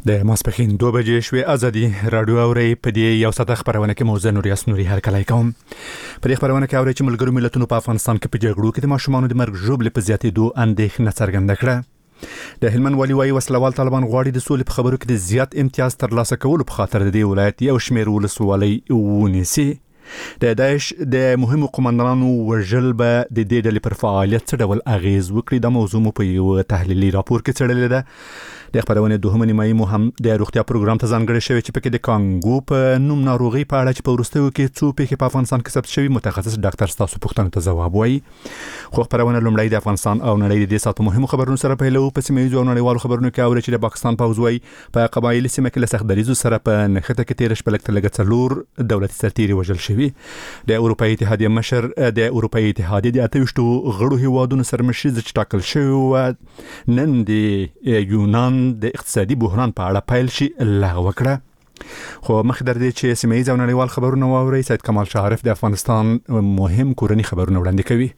د ماسپخین 2 بجې شوې ازادي رادیو اوري په دې یو ساعت خبرونه کې موزه نوریاس نوري هر کله کوم په دې خبرونه کې اوري چې ملګرو ملتونو په افغانستان کې په جګړو کې د ماشومانو د مرګ ژوبل په زیاتېدو اندېښنه څرګنده کړه د هلمند والي وايي وسلوال طالبان غواړي د سولې په خبرو کې د زیات امتیاز ترلاسه کولو په خاطر د دې ولایت یو شمېر ولسوالۍ ونیسي د داعش د مهمو قومندانانو وژل به د دې ډلې پر فعالیت څه ډول اغیز وکړي د موضوع په یو تحلیلي راپور کې څرګندل ده د خبرونه دوهمه نیمایي مو هم د روغتیا پروګرام ته ځانګړی شوی چې پکې د کانګو په نوم ناروغي په اړه چې په ورستیو کې څو پیښې په افغانستان کې ثبت شوی متخصص ډاکټر ستاسو پوښتنو ته ځواب وایي خو خبرونه لومړی د افغانستان او نړۍ د ساتو مهمو خبرونو سره پیلو په سیمه ییزو نړیوالو خبرونو کې اوري چې د پاکستان پوځ وایي په قبایلی سیمه کې له سختدریزو سره په نښته کې تیر شپه لکه څلور دولتي سرتیري وژل شوی د اروپאי اتحادیه مشر د اروپאי اتحادیه د 28 غړو هیوادونو سرمشي چې ټاکل شوی نن د یونان د اقتصادي بحران په اړه پیل شي لغوه کړه خو مخ در دې چې سیمه ییز او نړیوال خبرونه واوري سید کمال شاعرف د افغانستان مهم کورنی خبرونه وړاندې کوي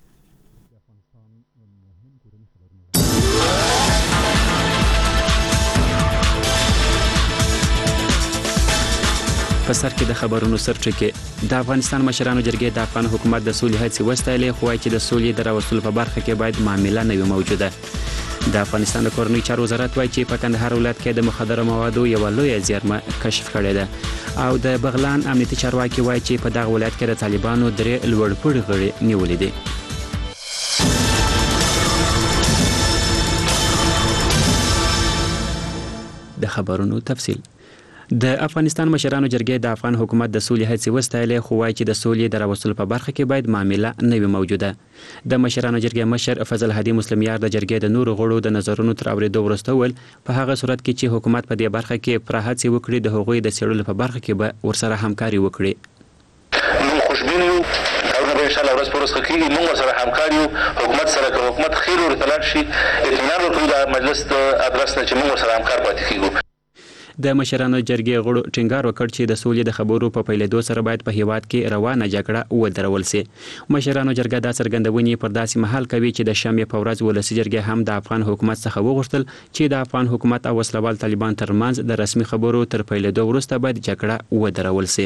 په سر کې د خبرونو سرچکه د افغانستان مشرانو جرګې د افغان حکومت د سولې هڅې وستایلې خو چې د سولې د راوستلو په برخه کې باید معامله نه وي موجوده د افغانستان د کورنۍ چارو وزارت وایي چې په کندهار ولایت کې د مخدره موادو یو لوی زیرمه کشف کړې ده او د بغلان امنیتي چارواکي وایي چې په دغه ولایت کې د طالبانو درې لوړپوړي غړي نیولې دي د خبرونو تفصیل د افغانستان مشرانو جرګې د افغان حکومت د سولې هڅې وستایلې خو وایي چې د سولې د راوستلو په برخه کې باید معامله نه وي موجوده د مشرانو جرګې مشر فضل هادي مسلمیار د جرګې د نورو غړو د نظرونو تر اورېدو وروسته ول په هغه صورت کې چې حکومت په دې برخه کې پوره هڅې وکړي د هغوی د څېړلو په برخه کې به ورسره همکاري وکړي نو خوشبین یو کارونه به ان شاء الله ورځ پر ورځ کېږي موږ سره همکاري یو حکومت سره که حکومت خیر ورته شي اطمینان ورکړو د مجلس ادرس نه چې موږ سره همکار پاتې کیږو د مشرانو جرګې غړو ټینګار وکړ چې د سولې د خبرو په پیلېدو سره باید په هیواد کې روانه جګړه ودرول شي مشرانو جرګه دا څرګندونې پر داسې مهال کوي چې د شنبې په ورځ ولسي جرګې هم د افغان حکومت څخه وغوښتل چې د افغان حکومت او وسلوال طالبان ترمنځ د رسمي خبرو تر پیلېدو وروسته باید جګړه ودرول شي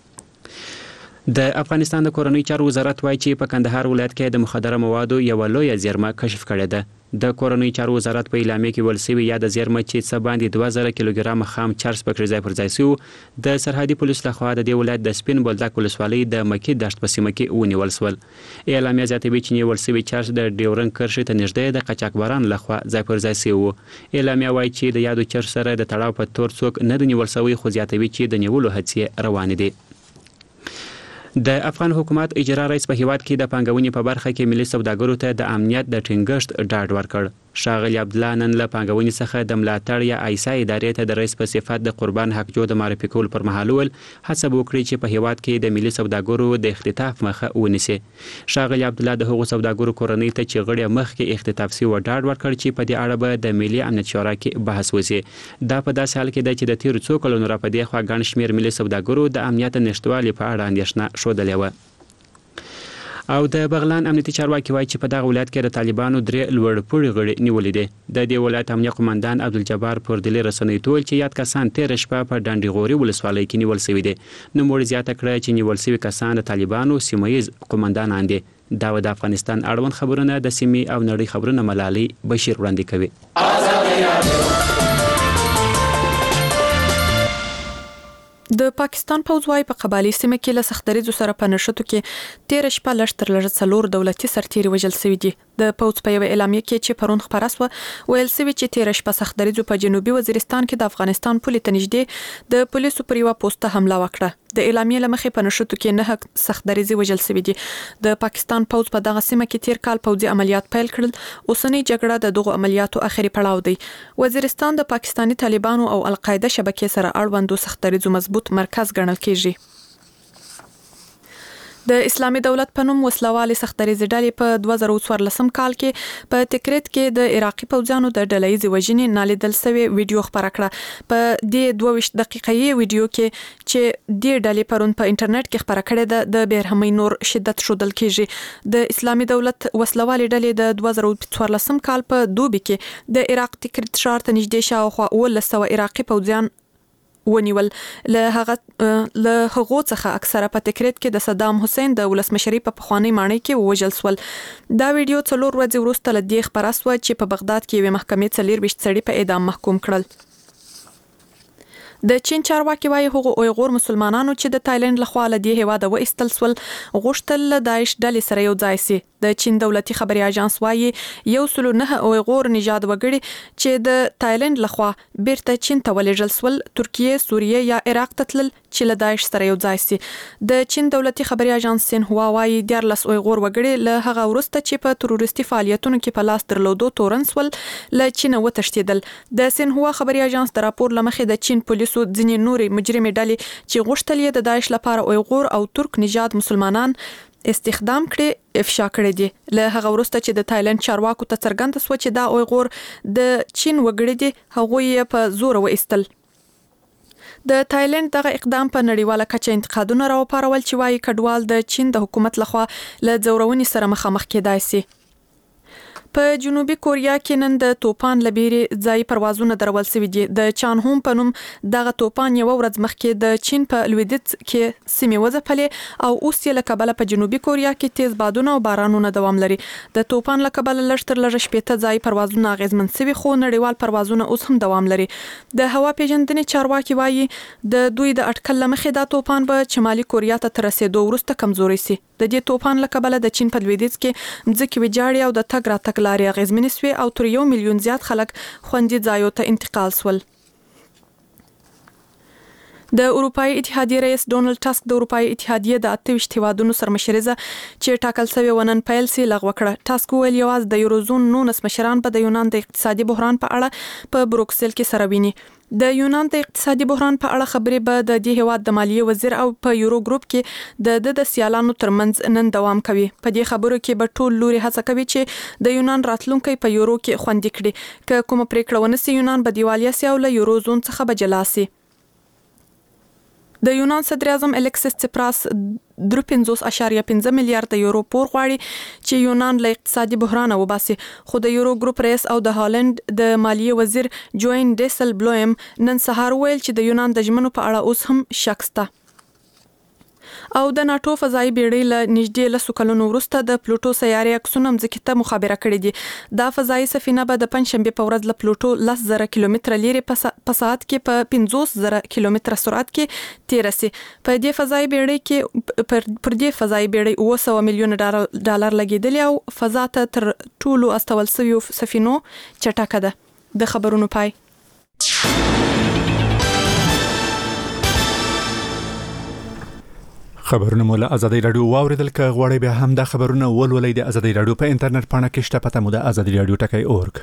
د افغانستان د کورنۍ چارو وزارت وایي چې په کندهار ولایت کې د مخدره موادو یو لوی زیرمه کشف کړې ده د کورنۍ چارو وزارت په اعلامیه کې ویل شوی یا د زیرمه چې څه باندې 2000 کیلوګرام خام چرس پکې ځای پر ځای شو د سرحدي پولیس لخوا د دې ولایت د سپین بولدک ولسوالۍ د مکی دشت په سیمه کې ونیول شول اعلامیه زیاتوي چې نیول شوی چرس د ډیورن کرښې ته نږدې د قاچاقبران لخوا ځای پر ځای شو اعلامیه وایي چې د یادو چرس سره د تړاو په تور څوک نه د نیول شوی خو زیاتوي چې د نیولو هڅې روان دي د افغان حکومت اجرا رئیس په هیواد کې د پانګونې په برخه کې ملي سوداګرو ته د امنیت د ټینګښت ډاډ ورکړ ښاغلي عبدالله نن له پانګونې څخه د ملاتړ یا ایسا ادارې ته د رئیس په صفت د قربان حق جو د معرفي کول پر مهال ول هڅه وکړي چې په هیواد کې د ملي سوداګرو د اختطاف مخه ونیسي ښاغلي عبدالله د هغو سوداګرو کورنۍ ته چې غړي مخکې اختطاف شوي ډاډ ورکړ چې په دې اړه به د ملي امنیت شورا کې بحث وشي دا په داسې حال کې ده چې د تیرو څو کلونو راپدې خوا ګڼ شمېر ملي سوداګرو د امنیت نشتوالي په اړه اندېښنه ښودلې وه او د بغلان امنیتي چارواکي وایي چې په دغه ولایت کې د طالبانو درې لوړپوړي غړي نیولې دي د دې ولایت امنیه قومندان عبدالجبار پر دلی رسنۍ ټول چې یاد کسان تیر شپه په ډنډي غوري ولسوالۍ کې نیول شوی دي نو موږ زیاته کړه چې نیول شوی کسان د طالبانو سیمایي قومندانان دي دا د افغانستان اړوند خبرونه د سیمې او نړۍ خبرونه ملالي بشیر وړاندې کوي د پاکستان پوځ وايي په قبایلی سیمه کې له سختدریزو سره په نشټو کې تیر شپه لږ تر لږه څلور دولتي سرتیري وژل شوي دي د پوځ په یو اعلامیه کې چې پرون خبره شوه ویل شوی چې تیر شپه سختدریزو په جنوبي وزیرستان کې د افغانستان پولې ته نږدې د پولیسو پر یو پوسټ حمله وکړه د اعلامیه لمخې په نشټو کې نه سختدریزي وژل شوي دي د پاکستان پوځ په دغه سیمه کې تیر کال پوځي عملیات پیل کړل اوسنۍ جګړه د دغو عملیاتو اخري پړاو دی وزیرستان د پاکستاني طالبانو او القاعده شبکې سره اړوندو سختدریزو مضبوط مرکز ګڼل کیږي د اسلامي دولت په نوم وسلوالې سختدریزې ډلې په 2014 کال کې په تکریت کې د عراقي پوځیانو د ډلهیزې وژنې نالیدل شوی ویډیو خبره کړه. په دې 22 دقیقې ویډیو کې چې د ډلې پرون په انټرنیټ کې خبره کړې ده د بیرحمۍ نور شدت شودل کېږي. د اسلامي دولت وسلوالې ډلې د 2014 کال په دوبي کې د عراق تکریت ښار ته نږدې شاوخوا 100 عراقي پوځیان ونیول. له هغو څخه اکثره په تکریت کې د صدام حسین د ولسمشرۍ په پخوانی ماڼۍ کې ووژل شول. دا ویډیو 4 ورځې وروسته له دې خبره شوه چې په بغداد کې یوه محکمې 24 سړي په اعدام محکوم کړل. د چین چارواکي وايي هغه اویغور مسلمانانو چې د تایلند لخوا له دې هیواده وایستل سول غوښتل له داعش ډلې سره یو ځای شي. د چین دولتي خبري اژانس وايي 109 اویغور نژاد وګړي چې د تایلند لخوا بیرته چین ته ولېږل سول ترکیه، سوریه یا عراق ته تلل چې له داعش سره یو ځای شي. د چین دولتي خبري اژانس سینهوا وايي 14 اویغور وګړي له هغه وروسته چې په تروریستي فعالیتونو کې په لاس درلودو تورن سول له چین وتښتیدل. د سینهوا خبري اژانس د راپور لمخې د چین پولیسو ځینې نورې مجرمې ډلې چې غوښتل یې د داعش لپاره اویغور او ترک نژاد مسلمانان استخدام کړي افشا کړي دي. له هغه وروسته چې د تایلند چارواکو ته څرګنده شو چې دا اویغور د چین وګړي دي هغه یې په زور وایستل. د تایلند دغه اقدام په نړیواله کچه انتقادونه راوپارول چې وايي کډوال د چین د حکومت لخوا له ځورونې سره مخامخ کېدای شي. په جنوبي کوریا کې نن د توپان لبيري ځای پروازونه درول شوي دي. د چانهوم په نوم دغه توپان یو ورځ مخکې د چین په لویدیځ کې سیمه وځپلې او اوس یې له کبله په جنوبي کوریا کې تیز بادونه او بارانونه دوام لري. د توپان له کبله لږ تر لږه 15 ځای پروازونه اغیزمن شوي خو نړیوال پروازونه اوس هم دوام لري. د هوا پیژندنې چارواکي وايي د دوی د اټکل لمخې دا توپان به شمالي کوریا ته تر رسیدو وروسته کمزوري شي. د دې توپان له کبله د چین په لویدیځ کې مځکې ویجاړې او د تګ راتګ لارې اغیزمنې شوې او تر 1 میلیون زیات خلک خوندي ځایو ته انتقال شول. د اروپאי اتحادیې رئیس ډونالد ټاسک د اروپאי اتحادیې د 28 هیوادونو سرمشریزه چې ټاکل شوی ونن پیل سي لغوه کړه. ټاسک ویل یواز د یوروزون 19 مشران په د یونان د اقتصادي بحران په اړه په بروکسل کې سره ویني. د یونان د اقتصادي بحران په اړه خبرې به د دې هیواد د مالیې وزیر او په یورو ګروپ کې د سیالانو ترمنځ نن دوام کوي. په دې خبرو کې به ټول لوري هڅه کوي چې د یونان راتلونکي په یورو کې خوندي کړي. که کومه پریکړه ونسي یونان به دیوالیا سي او له یورو زون څخه به جلا سي. د یونان صدر اعظم الکسیس سپراس 3.5 میلیارډ یورو پور غواړي چې یونان له اقتصادي بحران وباسي. خو د یورو ګروپ رئیس او د هالند د مالیې وزیر جوین ډیسل بلویم نن سهار ویل چې د یونان د ژمنو په اړه اوس هم شک شته. او د ناتو فضایي بیړۍ له نږدې 10 کلونو وروسته د پلوټو سیارې عکسونه مځکې ته مخابره کړې دي. دا فضایي سفینه به د پنځشنبه په ورځ له پلوټو 10,000 کیلومتره لري په ساعت کې په 50,000 کیلومتره سرعت کې تیر شي. په دې فضایي بیړۍ کې پر دې فضایي بیړۍ 200 میلیون ډالر لګیدل او فضا ته تر ټولو استول شوی سفینو چټکه ده. د خبرونو پای. خبرونه مولا ازادي رادیو واوریدل که غواړئ به هم د خبرونه ولولئ د ازادي رادیو په انټرنیټ باندې کې شته پته مو د ازادي رادیو ټکی.org.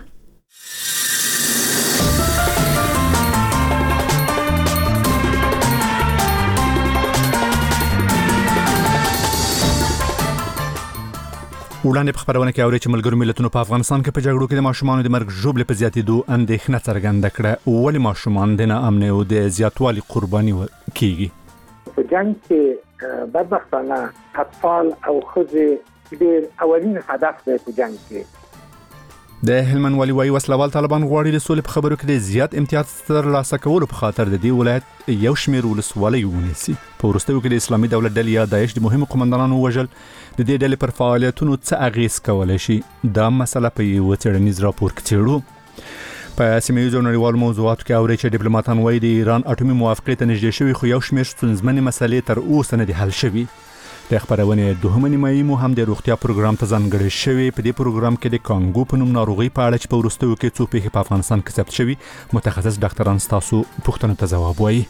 وړاندې په خبرونه کې اوري چې ملګرو ملتونو په افغانستان کې په جګړو کې د ماشومانو د مرګ ژوبل په زیاتېدو اندېښنه څرګنده کړه. ولې ماشومان د ناامنۍ او د زیاتوالي قرباني کیږي؟ په جنگ کې بدبختانه اطفال او ښځې ډېر اولین هدف دی په جنگ کې. د هلمند والي وايي وسلوال طالبان غواړي د سولې په خبرو کې د زیات امتیاز ترلاسه کولو په خاطر د دې ولایت یو شمېر ولسوالۍ ونیسي. په وروستیو کې د اسلامي دولت ډلې یا داعش د مهمو قومندانانو وژل د دې ډلې پر فعالیتونو څه اغیز کولی شي. دا مسله په یو څېړنیز راپور کې څېړو. په سیمه‌ییزو نړیوالو موضوعاتو کې اوري چې ډیپلوماټان وايي د ایران اټومي موافقې ته نږدې شوي خو یو شمېر ستونزمنې مسلې تر اوسه نه دي حل شوي. د خبرونې دوهمه نیمایي مو هم د روغتیا پروګرام ته ځانګړی شوی. په دې پروګرام کې د کانګو په نوم ناروغي په اړه چې په وروستیو کې څو پیښې په افغانستان کې ثبت شوي متخصص ډاکټران ستاسو پوښتنو ته ځواب وایي.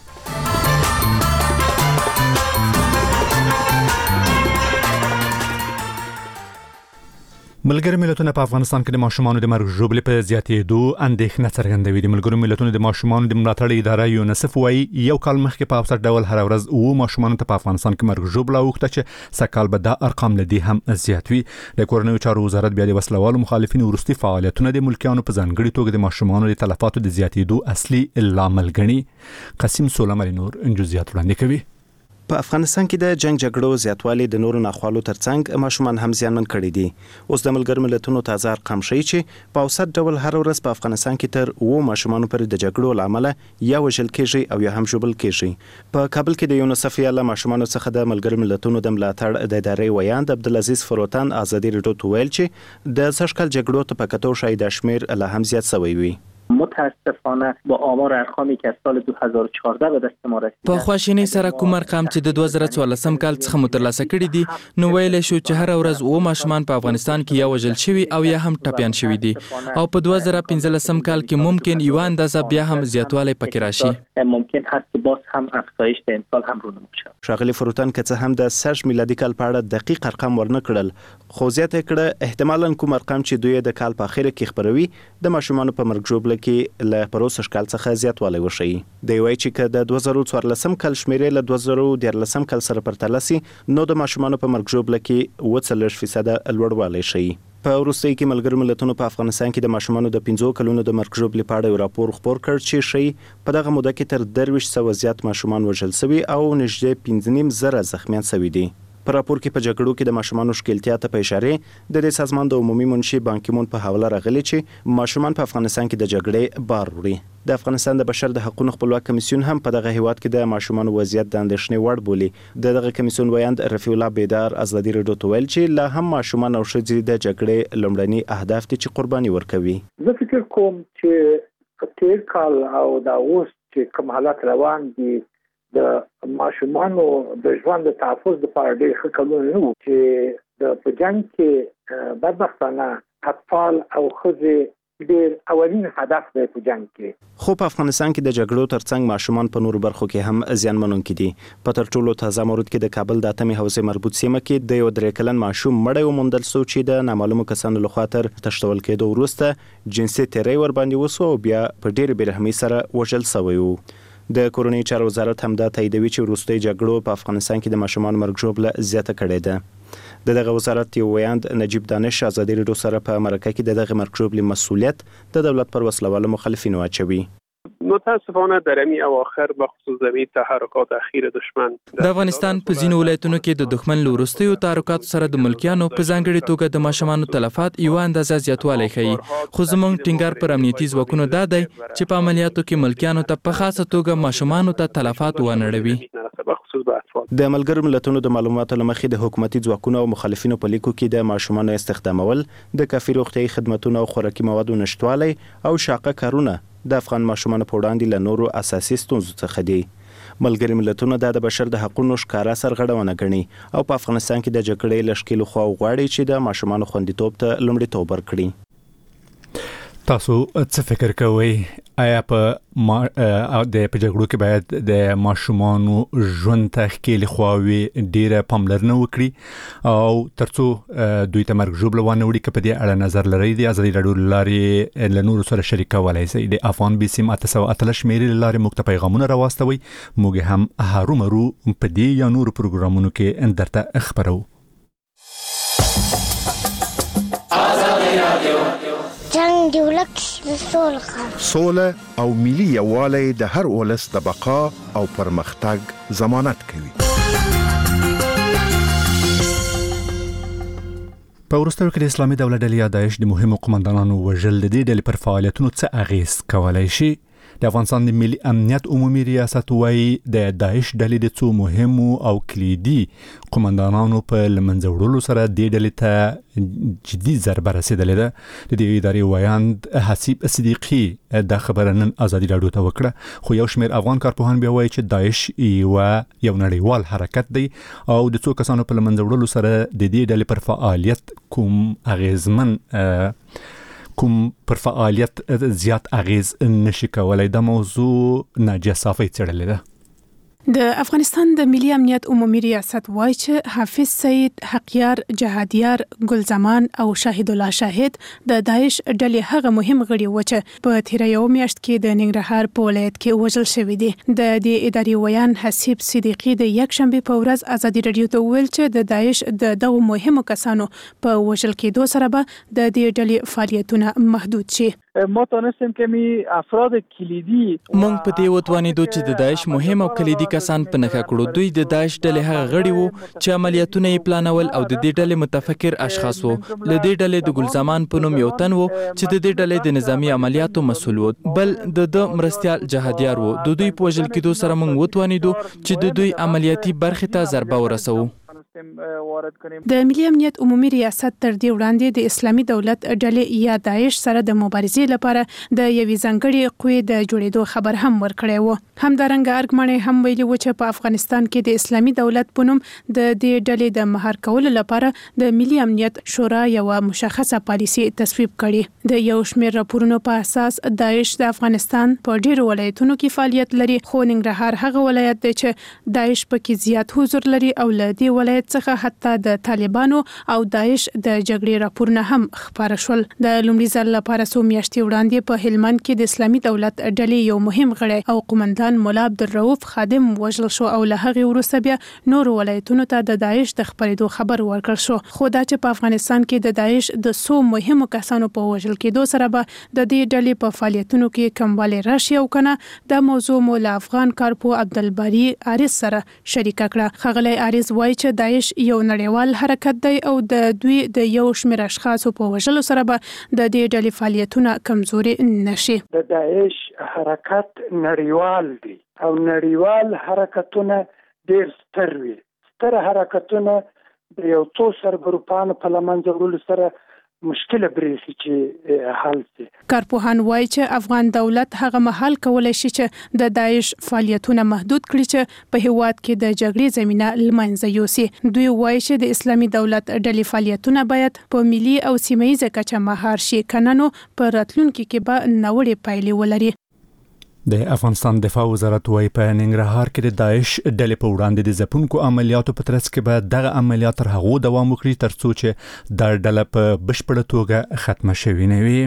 ملګری ملتونه په افغانستان کې د ماشومانو د مرګ ژوبلې په زیاتېدو اندېښنه څرګندوي. د ملګرو ملتونو د ماشومانو د ملاتړ اداره یونیسف وايي یو کال مخکې په اوسط ډول هر ورځ 9 ماشومان ته په افغانستان کې مرګ ژوبله اوخته چې سکهال به دا ارقام لدی هم زیات وي. د کورنیو چارو وزارت بیا د وسلوالو مخالفینو ورستي فعالیتونه د ملکیانو په ځانګړي توګه د ماشومانو د تلفاتو د زیاتېدو اصلي لامل ګڼي. قاسم سولمری نور جزئیات وړاندې کوي. په افغانستان کې د جنگ جګړو زیاتوالی د نورو ناخوالو ترڅنګ ماشومان هم زیانمن کړي دي. اوس د ملګرو ملتونو تازه ارقام ښیي چې په اوسط ډول هر ورځ په افغانستان کې تر 9 ماشومان پر د جګړو لامل یا وژل کېږي او یا هم ژوبل کېږي. په کابل کې د یونیسف یا ماشومان څخه د ملګرو ملتونو د ملاتړ د ادارې ویاند عبدالعزیز فروتان ازادي رادیو ته ویل چې د سږکال جګړو ته په کتو شاید شمیر لا هم زیات شوی وي. متاسفانه با آمار ارقامی که از سال 2014 به دست ما رسیده په خواشینۍ سره کوم ارقام چې د 2014 کال څخه مترلاسه کړي دي نو ویل شو چې هر ورځ 9 ماشومان په افغانستان کې یا وژل شوي او یا هم ټپيان شوي دي او په 2015 کال کې ممکن یو اندازه بیا هم زیاتوالی پکې راشي. ممکن هست که باز هم افزایش د امسال هم رونما شود. شاغلی فروتان که څه هم د سرج میلادي کال په اړه دقیق ارقام ورنه کړل خو زیاته کړه احتمالاً کوم ارقام چې دوی د کال په اخر کې خبروي د ماشومان په مرګ ژوبله کې له پروسه کال څخه زیاتوالی وشي. دی وایي چې که د 2014 کال شمیرې له 2013 کال سره پرتله سي نو د ماشومان په مرګ ژوبله کې 40% لوړوالی شي. په وروستۍ کې ملګرو ملتونو په افغانستان کې د ماشومانو د 15 کلونو د مرګ ژوبلې په اړه یو راپور خپور کړ چې شي په دغه موده کې تر 200 زیات ماشومان وژل شوي او نږدې 15,000 زخمیان شوي دي. په راپور کې په جګړو کې د ماشومانو ښکیلتیا ته په اشاره د دې سازمان د عمومي منشي بانکیمون په حواله راغلي چې ماشومان په افغانستان کې د جګړې بار وړي. د افغانستان د بشر د حقوقو خپلواک کمیسیون هم په دغه هیواد کې د ماشومانو وضعیت د اندېښنې وړ بولي. دغه کمیسیون ویاند رفیع الله بیدار ازادي رادیو ته ویل چې لا هم ماشومان او ښځې د جګړې لومړني اهداف دي چې قرباني ورکوي. زه فکر کوم چې تیر کال او دا اوس چې کوم حالات روان دي د ماشومانو د ژوند د تحفظ لپاره ډېر ښه کارونه نه وو چې د په جنګ کې بدبختانه اطفال او ښځې ډېر اولین هدف دی په جنګ کې. خو په افغانستان کې د جګړو ترڅنګ ماشومان په نورو برخو کې هم زیانمنونکي دي. په تر ټولو تازه مورد کې د کابل د اتمې حوزې مربوط سیمه کې د یو 3 کلن ماشوم مړی وموندل شو چې د نامعلومو کسانو لخوا تر تښتول کېدو وروسته جنسي تیری ور باندې وسو او بیا په ډېر بېرحمۍ سره وژل شوی وو. د کورنیو چارو وزارت هم دا تاییدوي چې وروستۍ جګړو په افغانستان کې د ماشومان مرګ ژوبله زیاته کړې ده. دغه وزارت یو ویاند نجیب دانش ازادي رادیو سره په مرکه کې دغه مرګ ژوبلې مسؤلیت د دولت پر وسلوالو مخالفینو اچوي. متاسفانه در این اواخر بخصوص زمین تحرکات اخیر دشمن د افغانستان په ځینو ولایتونو کې د دښمن لورستیو تحرکات سره د ملکیانو په ځانګړي توګه د ماشومانو تلفات یو اندازه زیاتوالی ښیي. خو زموږ ټینګار پر امنیتي ځواکونو دا دی چې په عملیاتو کې ملکیانو ته په خاصه توګه ماشومانو ته تلفات ونړوي. د ملګرو ملتونو د معلوماتو لمخې د حکومتي ځواکونو او مخالفینو په لیکو کې د ماشومانو استخدامول د کافي روغتیايي خدماتو او خوراکي موادو نشټوالی او شاقه کارونه د افغان ماشومانو په وړاندې له نورو اساسي ستونزو څخه دي. ملګري ملتونه د بشر د حقوقو ښکارا سرغړونه ګڼي او په افغانستان کې د جګړې له ښکېلو خوا غواړي چې د ماشومانو خوندیتوب ته لومړیتوب ورکړي. تاسو څه فکر کوئ؟ آیا په جګړو کې باید د ماشومانو ژوند ته ښکېلې خواوې ډېره پاملرنه وکړي او ترڅو دوی ته مرګ ژوبله وانه وړي؟ که په دې اړه نظر لرئ د ازادي رادیو له لارې له نورو سره شریکولی شئ. د افغان بي سیم 813 شمېرې له لارې موږ ته پیغامونه راواستوئ. موږ هم هرومرو په دې یا نورو پروګرامونو کې درته خپرو. جنگ دی ولک سوله او ملي یووالی د هر ولس د بقا او پرمختګ ضمانت کوي. په وروستیو کې د اسلامي دولت ډلې یا داعش د مهمو قومندانانو وژل د دې ډلې پر فعالیتونو څه اغیز کولی شي؟ د افغانستان د ملي امنیت عمومي ریاست وایي د داعش ډلې د څو مهمو او کلیدي قومندانانو په لمنځه وړلو سره دې ډلې ته جدي ضربه رسېدلې ده. د دې ادارې ویاند حسیب صدیقي دا خبره نن ازادي رادیو ته وکړه. خو یو شمېر افغان کارپوهان بیا وایي چې داعش یو نړیوال حرکت دی او د څو کسانو په لمنځه وړلو سره د دې ډلې پر فعالیت کوم پر فعالیت زیات اغیز نشي کولای. دا موضوع ناجیه صافی څېړلې ده. د افغانستان د ملي امنیت عمومي ریاست وایي چې حافظ سید، حقیار، جهادیار، ګلزمان او شاهد الله شاهد د داعش ډلې هغه مهم غړي و چې په تیر یو میاشت کې د ننګرهار په ولایت کې وژل شوی دي. د دې اداري ویان حسیب صدیقي د یکشنبه په ورځ ازادي رادیو ته ویل چې د داعش د دغو مهمو کسانو په وژل کېدو سره به د دې ډلې فعالیتونه محدود شي. ما تونستیم که می افراد کلیدی مونږ په دې وتوانیدو چې د داعش مهم او کلیدي کسان په نښه کړو. دوی د داعش ډلې هغه غړي وو چې عملیاتونه یې پلانول او د دې ډلې متفکر اشخاص وو. له دې ډلې د ګلزمان په نوم یو تن وو چې د دې ډلې د نظامی عملیاتو مسؤل وو. بل د مرستیال جهادیار وو. د دوی په وژل کېدو سره مونږ وتوانیدو چې د دوی عملیاتي برخې ته ضربه ورسوو. د ملي امنیت عمومي ریاست تر دې وړاندې د اسلامي دولت ډلې یا داعش سره د مبارزې لپاره د یوې ځانګړې قوې د جوړېدو خبر هم ورکړی و. همدارنګه ارګمنې هم ویلي و چې په افغانستان کې د اسلامي دولت په نوم د دې ډلې د مهار کولو لپاره د ملي امنیت شورا یو مشخصه پالیسي تصویب کړي. د یو شمېر راپورونو په اساس داعش د افغانستان په ډیرو ولایتونو کې فعالیت لري، خو ننګرهار هغه ولایت دی چې داعش پکې زیات حضور لري او له دې ولایت څخه حتی د طالبانو او داعش د جګړې راپورونه هم خبره شول. د لومړي ځل لپاره څو میاشتې وړاندې په هلمند کې د اسلامي دولت ډلې یو مهم غړی او قومندان مولا عبدالرؤف خادم وژل شو او له هغې وروسته بیا نورو ولایتونو ته د داعش د خپرېدو خبر ورکړل شو. خو دا چې په افغانستان کې د داعش د څو مهمو کسانو په وژل کېدو سره به د دې ډلې په فعالیتونو کې کموالی راشي او کنه، دا موضوع مو له افغان کارپو عبدالباری عارض سره شریکه کړه. ښاغلی عارض وایي چې داعش یو نړیوال حرکت دی او د دوی د یو شمېر اشخاصو په وژلو سره به د دې ډلې فعالیتونه کمزوري نشي. د داعش حرکت نړیوال دی او نړیوال حرکتونه ډېر ستر وي. ستر حرکتونه د یو څو سرګروپانو په له منځه وړلو سره مشکله برېښي چې حل شي. کارپوهان وایي چې افغان دولت هغه مهال کولی شي چې د داعش فعالیتونه محدود کړي چې په هیواد کې د جګړې زمینه له منځه یوسي. دوی وایي چې د اسلامي دولت ډلې فعالیتونه باید په ملي او سیمه ییزه کچه مهار شي، کنه نو په راتلونکي کې به ناوړې پایلې ولري. د افغانستان دفاع وزارت وايي په ننګرهار کې د داعش ډلې په وړاندې د ځپونکو عملیاتو په ترڅ کې به دغه عملیات تر هغو دوام وکړي ترڅو چې دا ډله په بشپړه توګه ختمه شوې نه وي.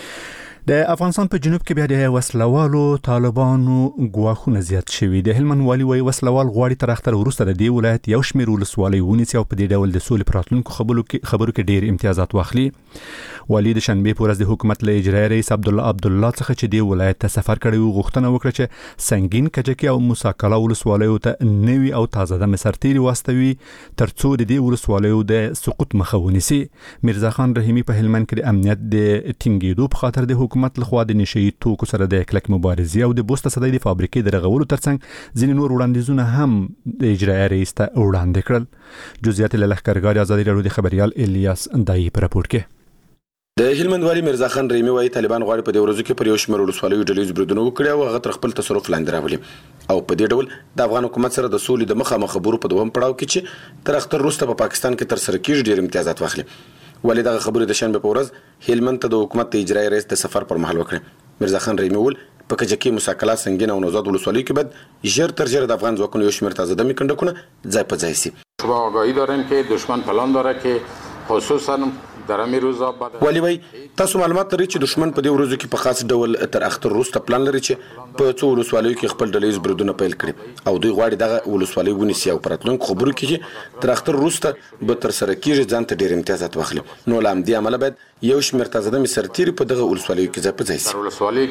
د افغانستان په جنوب کې بیا د وسلوالو طالبانو ګواښونه زیات شوي. د هلمند والي وايي وسلوال غواړي تر اختر وروسته د دې ولایت یو شمېر ولسوالۍ ونیسي او په دې ډول د سولې په راتلونکو خبرو کې ډېر امتیازات واخلي. والي د شنبې په ورځ د حکومت له اجرایي رئیس عبدالله څخه چې د ولایت ته سفر کړی و غوښتنه وکړه چې سنگین، کجکي او موسی کلا ولسوالیو ته نوي او تازه دمه سرتیري واستوي ترڅو د دې ولسوالیو د سقوط مخه ونیسي. میرزا خان رحیمي په هلمند کې د امنیت د ټینګېدو په خاطر د حکومت لخوا د نشئی توکو سره د کلک مبارزې او د بوسته صدۍ د فابریکې د رغولو ترڅنګ ځینې نور وړاندیزونه هم د اجرایي رئیس ته وړاندې کړل. جزئیات له لښکرګاه ازادي راډیو د خبريال الیاس دای په راپور کې. د هلمند والي میرزا خان رحیمي وايي طالبان غواړي په دې ورځو کې پر یو شمېر ولسوالیو ډلې بریدونه وکړي او هغه تر خپل تصرف لاندې راولي او په دې ډول د افغان حکومت سره د سولې د مخامخ خبرو په دوام پړاو کې چې تر اختر وروسته په پاکستان کې تر سره کېږي ډېر امتیازات واخلي. والي دغه خبرې د شنبه په ورځ هلمند ته د حکومت د اجرایي رئیس د سفر پر مهال وکړه. میرزا خان رحیمي وویل په کجکي، موسی کلا، سنگین او نوزاد ولسوالیو کې باید ژر تر ژره د افغان ځواکونو یو شمېر تازه دمې کنډکونه ځای په ځای شي. شما آگاهی دارین که دشمن پلان داره که خصوصا در همین روزا بعد والی وای تاسو معلومات لرئ چې دشمن په دې ورځو کې په خاص ډول تر اختر وروسته پلان لري چې په څو ولسوالیو کې خپل ډلهیز بریدونه پیل کړي او دوی غواړي دغه ولسوالۍ ونیسي او په راتلونکو خبرو کې چې تر اختر وروسته به تر سره کېږي ځان ته ډېر امتیازات واخلي. نو له همدې امله باید یو شمېر تازه دمې سرتیري په دغه ولسوالیو کې ځای په ځای شي. در ولسوالی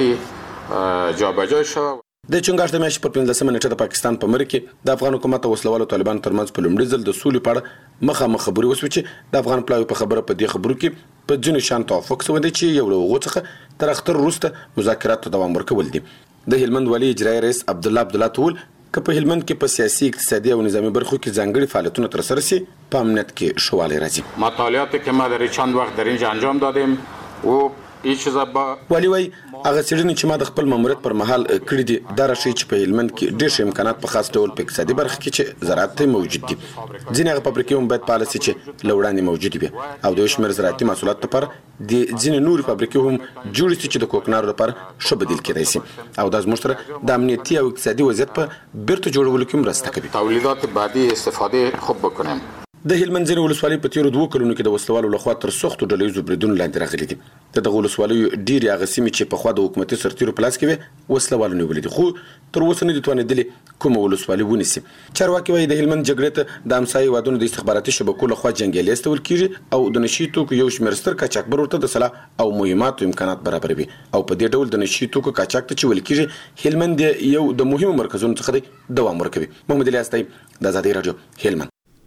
کجکي جابجا شو. د چنګاښ د میاشتې په 15 نیټه د پاکستان په مرکه کې د افغان حکومت او وسلوالو طالبانو ترمنځ په لومړي ځل د سولې په اړه مخامخ خبرې وشوې چې د افغان پلاوي په خبره په دې خبرو کې په ځینو شان توافق شوی دی چې یو له هغو څخه تر اختر وروسته مذاکرات ته دوام ورکول دي. د هلمند والي اجرایي رئیس عبدالله ول که په هلمند کې په سیاسي، اقتصادي او نظامی برخو کې ځانګړي فعالیتونه ترسره شي په امنیت کې ښه والی راځي. مطالعاتی که ما در چند وقت در اینجا انجام دادیم و والی وای هغه سړي چې ما د خپل ماموریت پر مهال کړی دي دا راشي چې په هلمند کې ډېر امکانات په خاص ډول په اقتصادي برخه کې چې زراعت موجود دي. ځینې هغه فابریکې هم باید فعال شي چې له وړاندې موجود وي او د شمېر زراعتي محصولاتو لپاره د ځینې نورې فابریکې هم جوړې شي چې د کوکنارو لپاره ښه بدیل کېدای شي او دا زموږ سره د امنیتي او اقتصادي وضعیت په بیرته جوړولو کې مرسته کوي. تولیدات بعدی استفاده خوب بکنیم. د هلمند ځینې ولسوالۍ په تیرو 2 کلونو کې د وسلوالو لخوا تر سختو ډلهییزو بریدونو لاندې راغلي دي. دغه ولسوالیو ډېرې هغه سیمې چې پخوا د حکومتي سرتیرو په لاس کې وې وسلوالو نیولې دي خو تر اوسه نه دي توانېدلې کومه ولسوالي ونیسي. چارواکي وایي د هلمند جګړې ته د همسایه هېوادونو د استخباراتي شبکو لخوا جنګیالي استول کېږي او د نشي توکو یو شمېر ستر قاچاقبر ورته د سلاح او مهماتو امکانات برابروي او په دې ډول د نشي توکو قاچاق ته چې ویل کېږي هلمند یو د مهمو مرکزونو څخه دی دوام ورکوي. محمد علي استای د آزادۍ راډیو هلمند.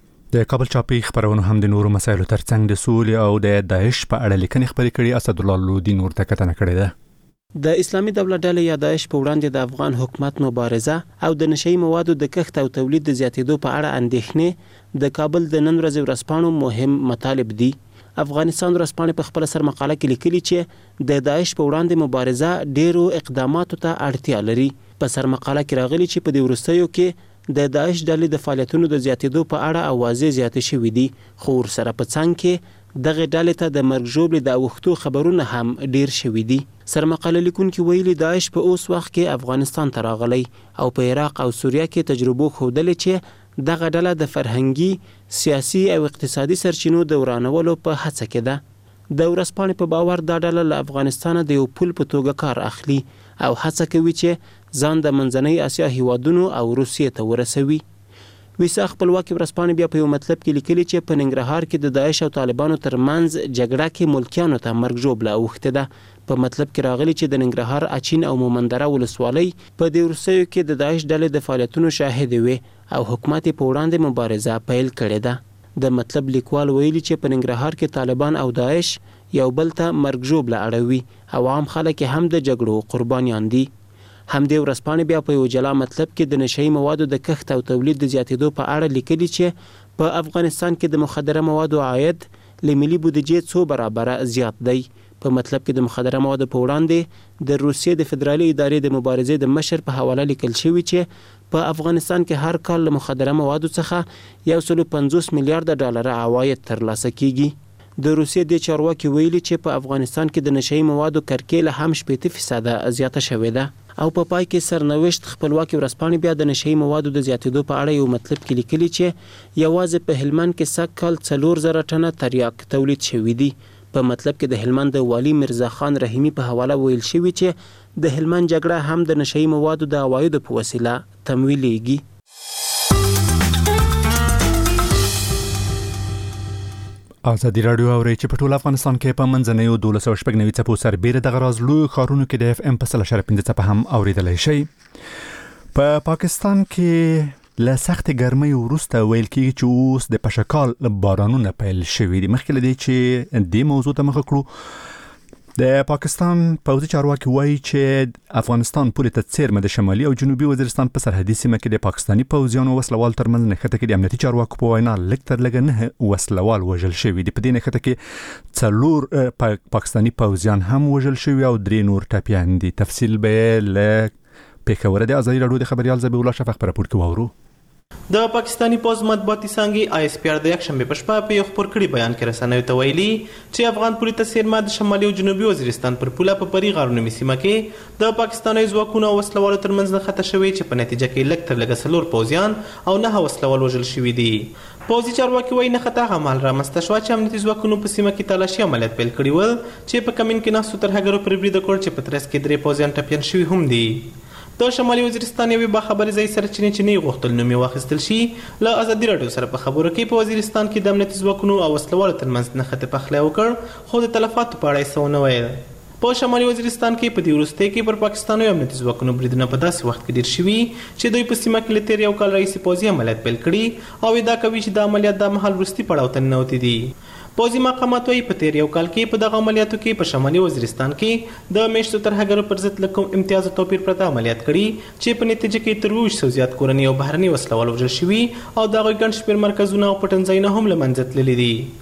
د کابل چاپی خبرونه هم د نورو مسایلو ترڅنګ د سولې او د داعش په اړه لیکنې خبرې کړي. اسد الله لودي نور ته کتنه کړې ده. د اسلامي دولت ډلې یا داعش په وړاندې د افغان حکومت مبارزه او د نشئی موادو د کښت او تولید د زیاتېدو په اړه اندېښنې د کابل د نن ورځې ورځپاڼو مهم مطالب دي. افغانستان ورځپاڼې په خپل سر مقاله کې لیکلي چې د داعش په وړاندې مبارزه ډېرو اقداماتو ته اړتیا لري. په سر مقاله کې راغلي چې په دې وروستیو کې د داعش ډلې د فعالیتونو د زیاتېدو په اړه اوازې زیاتې شوې دي خو ورسره په څنګ کې دغه ډلې ته د مرګ ژوبلې د اوښتو خبرونه هم ډېر شوي دي. سرمقاله لیکونکي ویلي داعش په اوس وخت کې افغانستان ته راغلی او په عراق او سوریه کې تجربو ښودلې چې دغه ډله د فرهنګي سیاسي او اقتصادي سرچینو د ورانولو په هڅه کې ده. د ورځپاڼې په باور دا ډله له افغانستانه د یو پل په توګه کار اخلي او هڅه کوي چې ځان د منځنۍ اسیا هیوادونو او روسیې ته ورسوي. ویسا خپلواکي ورځپاڼې بیا په یو مطلب کې لیکلي چې په ننګرهار کې د داعش او طالبانو ترمنځ جګړه کې ملکیانو ته مرګ ژوبله اوښتې ده. په مطلب کې راغلي چې د ننګرهار اچین او مومندره ولسوالۍ په دې وروستیو کې د داعش ډلې د فعالیتونو شاهدې وې او حکومت یې په وړاندې مبارزه پیل کړې ده. د مطلب لیکوال ویلي چې په ننګرهار کې طالبان او داعش یو بل ته مرګ ژوبله اړوي او عام خلک هم د جګړو قربانیان دي. همدې ورځپاڼې بیا په یو جلا مطلب کې د نشئی موادو د کښت او تولید د زیاتېدو په اړه لیکلي چې په افغانستان کې د مخدره موادو عاید له ملي بودیجې 2 برابره زیات دی. په مطلب کې د مخدره موادو په وړاندې د روسیې د فدرالي ادارې د مبارزې د مشر په حواله لیکل شوی چې په افغانستان کې هر کال له مخدره موادو څخه 150 میلیارډ ډالر عواید ترلاسه کیږي. د روسیې د چارواکي ویلي چې په افغانستان کې د نشئی موادو کرکیله هم 80% زیاته شوې ده. او په پای کې سرنوشت خپلواکي ورځپاڼې بیا د نشئی موادو د زیاتېدو په اړه یو مطلب کې لیکلي چې یوازې په هلمند کې سږ کال 4000 ټنه تریاک تولید شوي دي. په مطلب کې د هلمند د والي مرزا خان رحیمي په حواله ویل شوی چې د هلمند جګړه هم د نشئی موادو د عوایدو په وسیله تمویلېږي. آزادي راډیو اوري چې په ټول افغانستان کې په منځنیو 1290 څپو سربېره د غراز لوی ښارونو کې د اف ام په 105 څپه هم اوریدلای شي. په پاکستان کې له سخت ګرمۍ وروسته ویل کېږي چې اوس د پشکال بارانونه پیل شوي دي. مخکې له دې چې دې موضوع ته مخه کړو د پاکستان پوځي چارواکي وایي چې افغانستان پورې ته څیرمه د شمالي او جنوبي وزیرستان په سرحدي سیمه کې د پاکستاني پوځیانو وسلوال ترمنځ نښته کې د امنیتي چارواکو په وینا لږ تر لږه 9 وسلوال وژل شوي دي. په دې نښته کې 4 پاکستاني پوځیان هم وژل شوي او 3 نور ټپیان دي. تفصیل به له پیښور د آزادي راډیو د خبريال زبیح الله شفق پر راپور کې واورو. د پاکستانی پوز مطبوعاتي څانګې آی اس پی آر د یکشنبه په شپه په یو خبر کړي بیان کې رسنیو ته ویلي چې افغان پولیس تسیرما د شمالي او جنوبي وزیرستان پر پوله په پری غارونو سیمه کې د پاکستاني ځواکونو او وسلوالو ترمنځ نښته شوې چې په نتیجه کې لږ تر لږه 4 پوځیان او 9 وسلوال وژل شوي دي. پوځي چارواکي وایي نښته هغه مهال رامنځته شوه چې امنیتي ځواکونو په سیمه کې تالاشي عملیات پیل کړي ول چې په کمین کې ناستو ترهګرو پر برید وکړ چې په ترڅ کې 3 پوځیان ټپیان شوي هم دي. د شمالي وزیرستان یوې باخبري ځای سرچینې چې نه غوښتل نوم یې واخیستل شي له آزادي راډیو سره په خبرو کې په وزیرستان کې د امنیتي ځواکونو او وسلوالو ترمنځ نښتې پخلی وکړ خو د تلفاتو په اړه یې څه ونه ویل. په شمالي وزیرستان کې په دې وروستۍ کې پر پاکستاني امنیتي ځواکونو بریدونه په داسې وخت کې ډېر شوي چې دوی په سیمه کې له تېر یو کال راهیسې پوځي عملیات پیل کړي او ادعا کوي چې د عملیات دا مهال وروستي پړاو ته ننوتي دي. پوځي مقامات وايي په تېر یو کال کې په دغه عملیاتو کې په شمالي وزیرستان کې د میشتو ترهګرو پر ضد له کوم امتیاز او توپیر پرته عملیات کړي چې په نتیجه کې تر 200 زیات کورنۍ او بهرني وسلوال وژل شوي او د هغوی ګڼ شمېر مرکزونه او پټنځایونه هم له منځه تللي دي.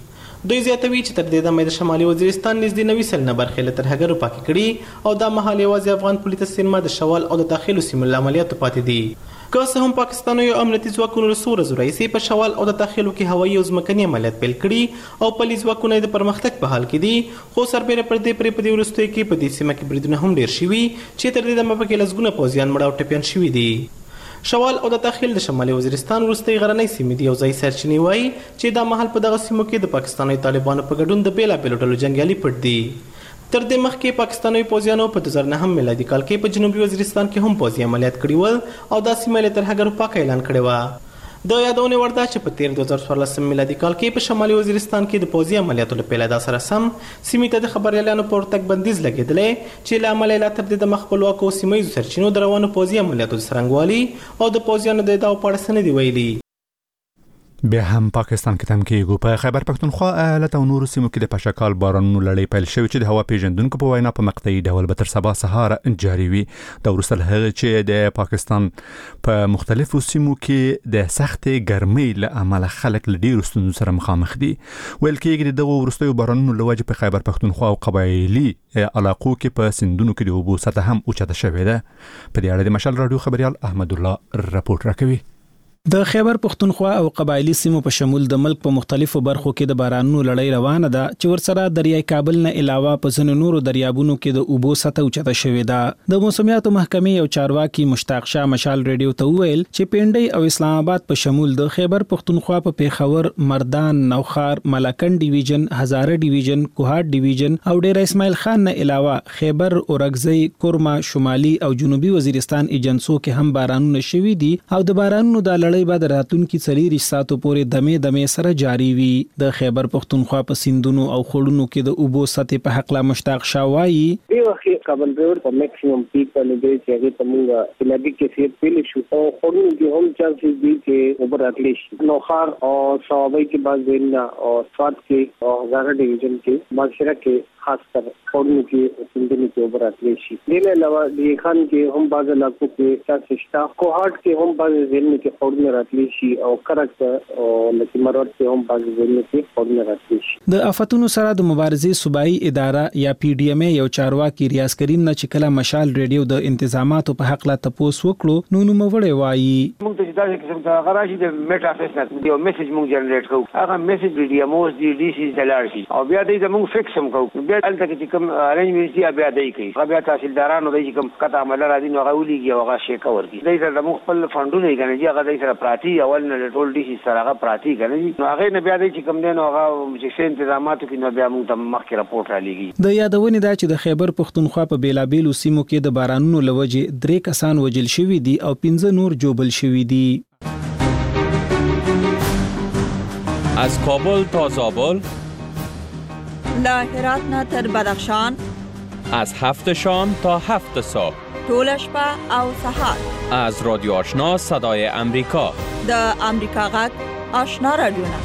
دوی زیاتوي چې تر دې دمه د شمالي وزیرستان نږدې 90 سلنه برخې له ترهګرو پاکې کړي او دا مهال یوازې افغان پولیس سینما د شوال او د داخلو سیمو له عملیاتو پاتې دي. که څه هم پاکستاني امنیتي ځواکونو له څو ورځو راهیسې په شوال او د داخلو کې هوایي او ځمکني عملیات پیل کړي او پولیس ځواکونه د پرمختګ په حال کې دي، خو سربېره پر دې په دې وروستیو کې په دې سیمه کې بریدونه هم ډېر شوي چې تر دې دمه پکې لسګونه پوځیان مړه او ټپیان شوي دي. شوال او د داخل د شمالي وزیرستان وروستۍ غرنۍ سیمې دي او ځای سرچینې وایي چې دا مهال په دغه سیمو کې د پاکستاني طالبانو په ګډون د بېلابېلو ډلو جنګیالي پټ دي. تر دې مخکې پاکستاني پوځیانو په 2009 میلادي کال کې په جنوبي وزیرستان کې هم پوځي عملیات کړي ول او دا سیمه له ترهګرو پاکه اعلان کړې وه. د یادونه وړ ده چې په تیر 2014 میلادي کال کې په شمالي وزیرستان کې د پوځي عملیاتو له پیل سره سم سیمې ته د خبريالانو پر تک بندیز لګېدلې چې له عمله لا تر دې د خپلواکو سیمې سرچینو د روانو پوځي عملیاتو سرنګوالي او د پوځیانو د ادعا په اړه سند دی ویلي. بیا هم پاکستان کې تم کېږي په خیبر پښتونخوا ایالت او نورو سیمو کې د پشکال بارانونو لړۍ پیل شوې چې د هوا پیژندونکو په وینا په مقطعي ډول به تر سبا سهار جاري وي. دا وروسته له هغه چې د پاکستان په مختلفو سیمو کې د سختې ګرمۍ له امله خلک له ډېرو ستونزو سره مخامخ دي. ویل کېږي دغه وروستیو بارانونو له وجې په خیبر پښتونخوا او قبایلي علاقو کې په سیندونو کې د اوبو سطح هم اوچته شوې ده. په دې اړه د مشال رادیو خبريال احمد الله راپورټ راکوي. د خیبر پښتونخوا او قبایلی سیمو په شمول د ملک په مختلفو برخو کې د بارانونو لړۍ روانه ده چې ورسره دریای کابل نه علاوه په ځینو نورو دریابونو کې د اوبو سطح اوچته شوې ده. د موسمیاتو محکمې یو چارواکي مشتاق شاه مشال ریډیو ته وویل چې پنډۍ او اسلام آباد په شمول د خیبر پښتونخوا په پیښور، مردان، نوخار، ملاکنډ ډیویژن، هزاره ډیویژن، کوهاټ ډیویژن او ډیر اسماعیل خان نه علاوه خیبر، اورګزۍ، کورما، شمالي او جنوبي وزیرستان ایجنسو کې هم بارانونه شوي دي او د بارانونو د لړۍ بعد راتونکو 4 ساعتو پورې دمه سره جاری وي. د خیبر پښتونخوا په سیندونو او خړونو کې د اوبو سطح په حق لا مشتاق شاوایي دی وخت کابل ډیر په میکسیمم پیک باندې دی چې هغه تمونګه لګي کې سیر پیل شو او خړونو کې هم چانسز دي چې اوپر اتلی شي. نوخار او صوابۍ کې بعض وینا او سواد کې او هزاره ډیویژن کې ماشره کې خاص کر خړونو کې سیندونو کې اوپر اتلی شي. دله علاوه د خان کې هم بعض علاقو کې چانسز شته. کوهاټ کې هم بعض وینا کې خړونو راتلی شي او کرک او لکه مراد کې هم بعض وینا کې خړونو راتلی شي. د آفتونو سره د مبارزې صوبایي اداره یا پی ډی ایم یو چارواکي ریاض کریم نه چې کله مشال ریډیو د انتظاماتو په حق لا تاسو وکړو نو نوموړی وایي موږ ته دا قسم څنګه غراجي د میټا فیس نه یو میسج موږ جنریټ کوو. هغه میسج دی موږ دی سی دلار شي او بیا دې موږ فکس هم کوو. بیا الته چې کوم ارنجمنټ دی بیا دای کوي. بیا تحصیلدارانو دای کوم کته عمل را دي نو هغه ولېږي او هغه شیکا ورکی. دای سره موږ خپل فندونه یې کنه هغه دای سره پراتی اول نه ټول دي سره هغه پراتی کنه نو هغه نه بیا دای چې کوم دی نو هغه چې انتظاماتو کې نو بیا موږ ته مخکې راپورټ را لېږي. د یادونه دا چې د خیبر پښتونخوا په بیلابېلو سیمو کې د بارانونو لوجې 3 کسان وجل شوي دي او 15 نور جوبل شوي دي. از کابل تا زابل، له هرات نه تر بدخشان، از 7 شام تا 7 صبح، طول شپه او سحر، از رادیو آشنا صدای امریکا، د امریکا غږ آشنا رادیو.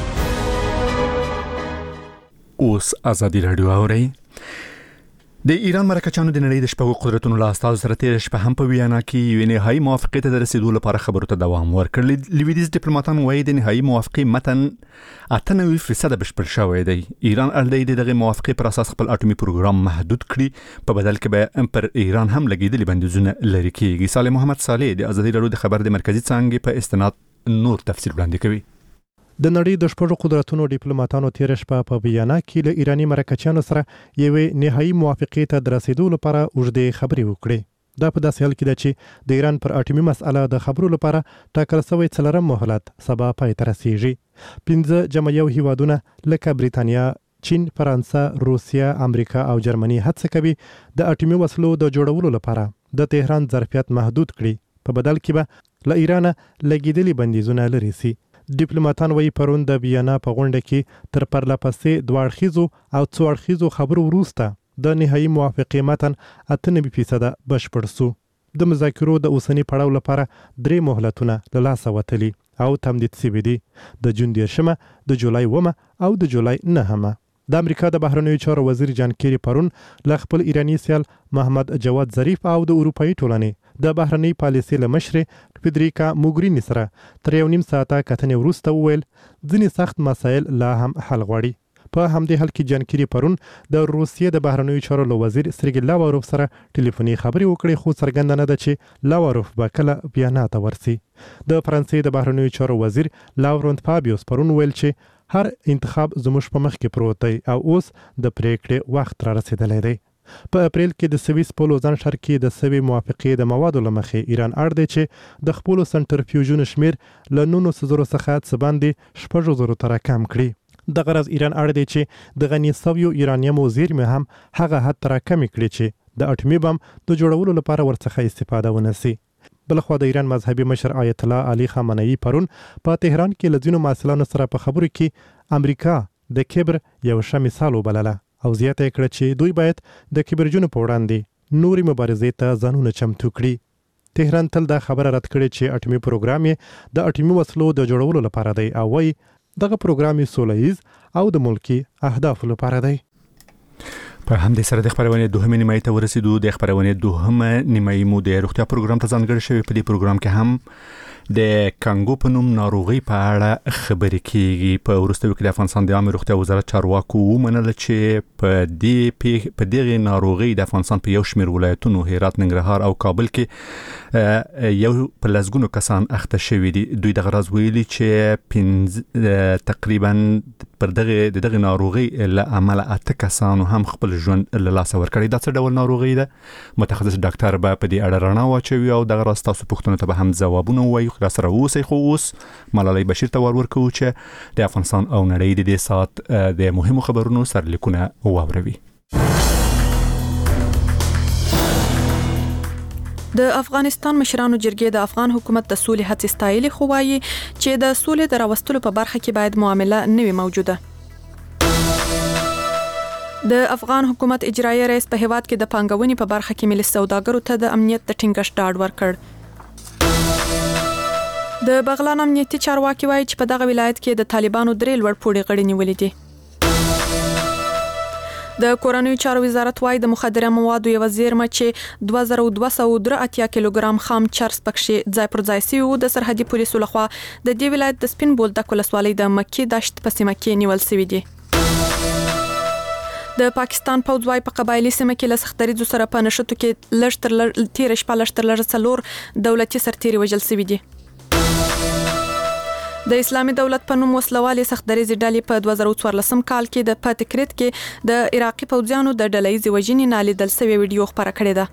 اوس ازادي رادیو اوري. د ایران مرکچانو د نړۍ د شپږو قدرتونو له استازو سره تیر شپه هم په ویانا کې یو نهایی موافقه ته رسیدو لپاره خبرو ته دوام ورکړل. لویدیز ډیپلوماټان وایي د نهایی موافقه متن 98% بشپړ شوی دی. ایران اړ دغه موافقه پر اساس خپل اټومي پروګرام محدود کړي، په بدل کې به پر ایران هم لګیدلي بندیزونه لري کیږي. صالح محمد صالح د ازادي رادیو د خبر د مرکزی څنګه په استناد نور تفصیل وړاندې کوي. د نړۍ د شپږو قدرتونو ډیپلوماټانو تیر شپه په ویانا کې له ایرانی مرکچانو سره یوې نهایی موافقه ته رسیدو لپاره اوږدې خبرې وکړې. دا په داسې حال کې ده چې د ایران پر اټومي مسأله د خبرو لپاره ټاکل شوی 4 مهلت سبا پای ته رسیږي. 15 هیوادونه لکه بریتانیا، چین، فرانسه، روسیا، امریکا او جرمني هڅه کوي د اټومي وسلو د جوړولو لپاره د تهران ظرفیت محدود کړي، په بدل کې به له ایران لګیدلي بندیزونه لري سي. ډیپلوماټان وایي پرون د ویانا په غونډه کې تر پرلپسې دوړخیزو او څوړخیزو خبرو وروسته د نهایی موافقه متن 98% بشپړ سو. د مذاکرو د اوسنی پړاو لپاره 3 مهلتونه له لاسه وتلي او تمدید شوي دي، د جون 10 د جولای 1 او د جولای 9. د امریکا د بهرنیو چارو وزیر جان کیری پرون له خپل ایرانی سیال محمد جواد ظریف او د اروپאי ټولنې د بهرنی پالیسي له مشر فدریکا موګرینی سره تر 1.5 ساعته کتنې وروسته وویل ځینې سخت مسایل لا هم حل غواړي. په همدې حال کې جان کیری پرون د روسیې د بهرنیو چارو وزیر سرګی لاوروف سره ټلیفوني خبرې وکړې، خو څرګنده نه ده چې لاوروف به کله بیانات ورسي. د فرانسې د بهرنیو چارو وزیر لاورنت فابیوس پرون ویل چې هر انتخاب زموږ په مخ کې پروت دی او اوس د پریکړې وخت را رسیدلی دی. په اپریل کې د سویس په لوزان ښار کې د سوي موافقې د موادو له مخې ایران اړ دی چې د خپلو سنټرفیوژونو شمیر له 1900 څخه څه باندې 6,000 ته راکم کړي. دغه راز ایران اړ دی چې د غني سویو ایرانیمو زیرمې هم هغه حد ته راکمې کړي چې د اټومي بم د جوړولو لپاره ورڅخه استفاده ونسي. بلخوا د ایران مذهبي مشر آیت الله علي خامنه‌ای پرون په تهران کې له ځینو مسؤلانو سره په خبرو کې امریکا د کبر یو ښه مثال وبلله او زیاته کړه چې دوی باید د کبرجنو په وړاندې نوري مبارزې ته ځانونه چمتو کړي. تهران تل دا خبره رد کړې چې اټومي پروګرام یې د اټومي وسلو د جوړولو لپاره دی او وايي دغه پروګرام یې سولهییز او د ملکی اهدافو لپاره دی. په همدې سره د خبرونه دوهمه نیمه ته ورسېدو. د خبرونه دوهمه نیمه مو د روغتیا پروګرام ته ځانګړی شوی. په دې پروګرام کې هم د کانګو په نوم ناروغي په اړه خبرې کیږي. په وروستیو کې د افغانستان د عامه روغتیا وزارت چارواکو ومنل چې په دغه ناروغي د افغانستان په یو شمېر ولایتونو هرات، ننګرهار او کابل کې یو په لسګونو کسان اخته شوي دي. دوی دغه راز ویلي چې تقریبا پر دغه ناروغي له امله 8 کسانو هم خپل ژوند له لاسه ورکړی. دا څه ډول ناروغي ده؟ متخصص ډاکټر به په دې اړه رڼا واچوي او دغه راز تاسو پوښتنو ته به هم ځوابونه ووایي. را سره اوسئ. خو اوس ملالۍ بشیر ته ورکو چې د افغانستان او نړۍ د دې ساعت د مهمو خبرونو سرلیکونه واوروي. د افغانستان مشرانو جرګې د افغان حکومت د سولې هڅې ستایلې، خو وایي چې د سولې د راوستلو په برخه کې باید معامله نه وي موجوده. د افغان حکومت اجرایي رئیس په هیواد کې د پانګونې په برخه کې ملي سوداګرو ته د امنیت د ټینګښت ډاډ ورکړ. د بغلان امنیتي چارواکي وایي چې په دغه ولایت کې د طالبانو 3 لوړ پوړي غړي نیولې دي. د کورنیو چارو وزارت وایي د مخدره موادو یو زیرمه چې 2283 کیلوګرام خام چرس پکې ځای پر ځای شوی و د سرحدي پولیسو لخوا د دې ولایت د سپین بولدک ولسوالۍ د مکی دشت په سیمه کې نیول شوی دي. د پاکستان پوځ وايي په قبایلی سیمه کې له سختریزو سره په نشټو کې لږ تیر شپه لږ 4 دولتي سرتیري وژل شوي دي. د اسلامي دولت په نوم وسلوالې سختدریزې ډلې په 2014 کال کې د پاتکریت کې د عراقي پوځیانو د ډلهیزې وژنې نالیدل شوی ویډیو خپاره کړې ده.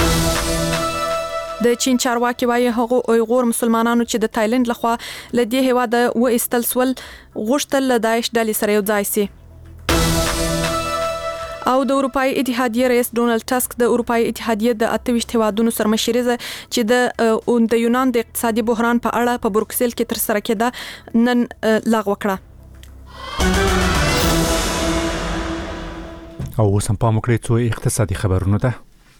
د چین چارواکي وایي هغه اویغور مسلمانانو چې د تایلند لخوا له دې هیواده وایستل سول غوښتل له داعش ډلې سره یو ځای شي. او د اروپای اتحادیې رئیس ډونالد ټاسک د اروپای اتحادیې د 28 هیوادونو سرمشریزه چې د یونان د اقتصادي بحران په اړه په بروکسل کې تر سره کېده نن لغوه کړه. او اوس هم پام وکړئ څو اقتصادي خبرونه ده.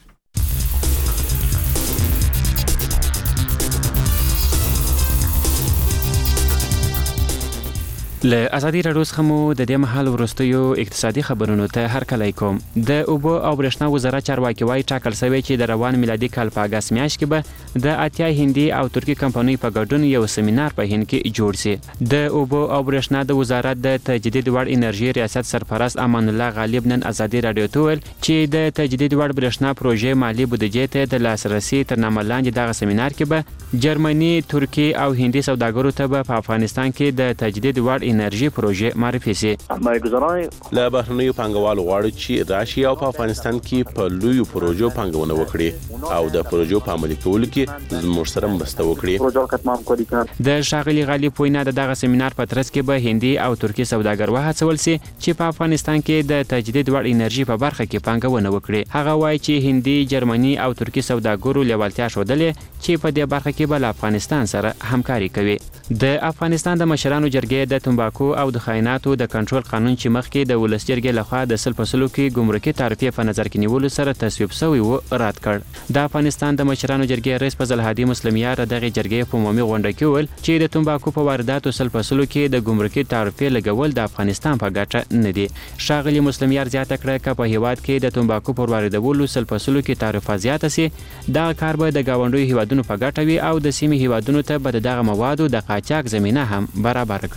له ازادي راډیو څخه مو د دې مهال ورستیو اقتصادي خبرونو ته هرکلی کوم. د اوبو او برېښنا وزارت چارواکي وایي ټاکل شوی چې د روان میلادي کال په اګست میاشت کې به د اتیا هندي او ترکي کمپنیو په ګډون یو سیمینار په هند کې جوړ شي. د اوبو او برېښنا د وزارت د تجدید وړ انرژي ریاست سرپرست امان الله غالب نن ازادي راډیو ته ویل چې د تجدید وړ برېښنا پروژې مالی بودیجې ته د لاسرسي تر نامه لاندې دغه سیمینار کې به جرمني، ترکي او هندي سوداګرو ته په افغانستان کې د تجدید وړ انرژي پروژې معرفي سي. له بهرنیو پانګوالو غواړي چې راشي او په افغانستان کې په لویو پروژو پانګونه وکړي او د پروژو په عملي کولو کې زموږ سره مرسته وکړي. د ښاغلي غالب وینا دغه سیمینار په ترڅ کې به هندي او ترکي سوداګر وهڅول سي چې په افغانستان کې د تجدید وړ انرژي په برخه کې پانګونه وکړي. هغه وایي چې هندي، جرمني او ترکي سوداګرو لیوالتیا ښودلې چې په دې برخه کې به افغانستان سره همکاري کوي. د افغانستان د مشرانو جرګې د تمباکو او د خایناتو د کنټرول قانون چې مخکې د ولس جرګې لخوا د سل فصلو کې ګمرکي تعرفې په نظر کې نیولو سره تصویب شوی و رد کړ. د افغانستان د مشرانو جرګې رئیس فضل هادي مسلمیار دغه جرګې په عمومي غونډه کې ویل چې د تمباکو په وارداتو سل فصلو کې د ګمرکي تعرفې لګول د افغانستان په ګټه نه دي. ښاغلي مسلمیار زیاته کړه چې په هیواد کې د تمباکو پر واردولو سل فصلو کې تعرفه زیاته سي دا کار به د گاونډیو هیوادونو په ګټه وي او د سیمې هیوادونو ته به دغه موادو د قاچاق زمينه هم برابر کړي.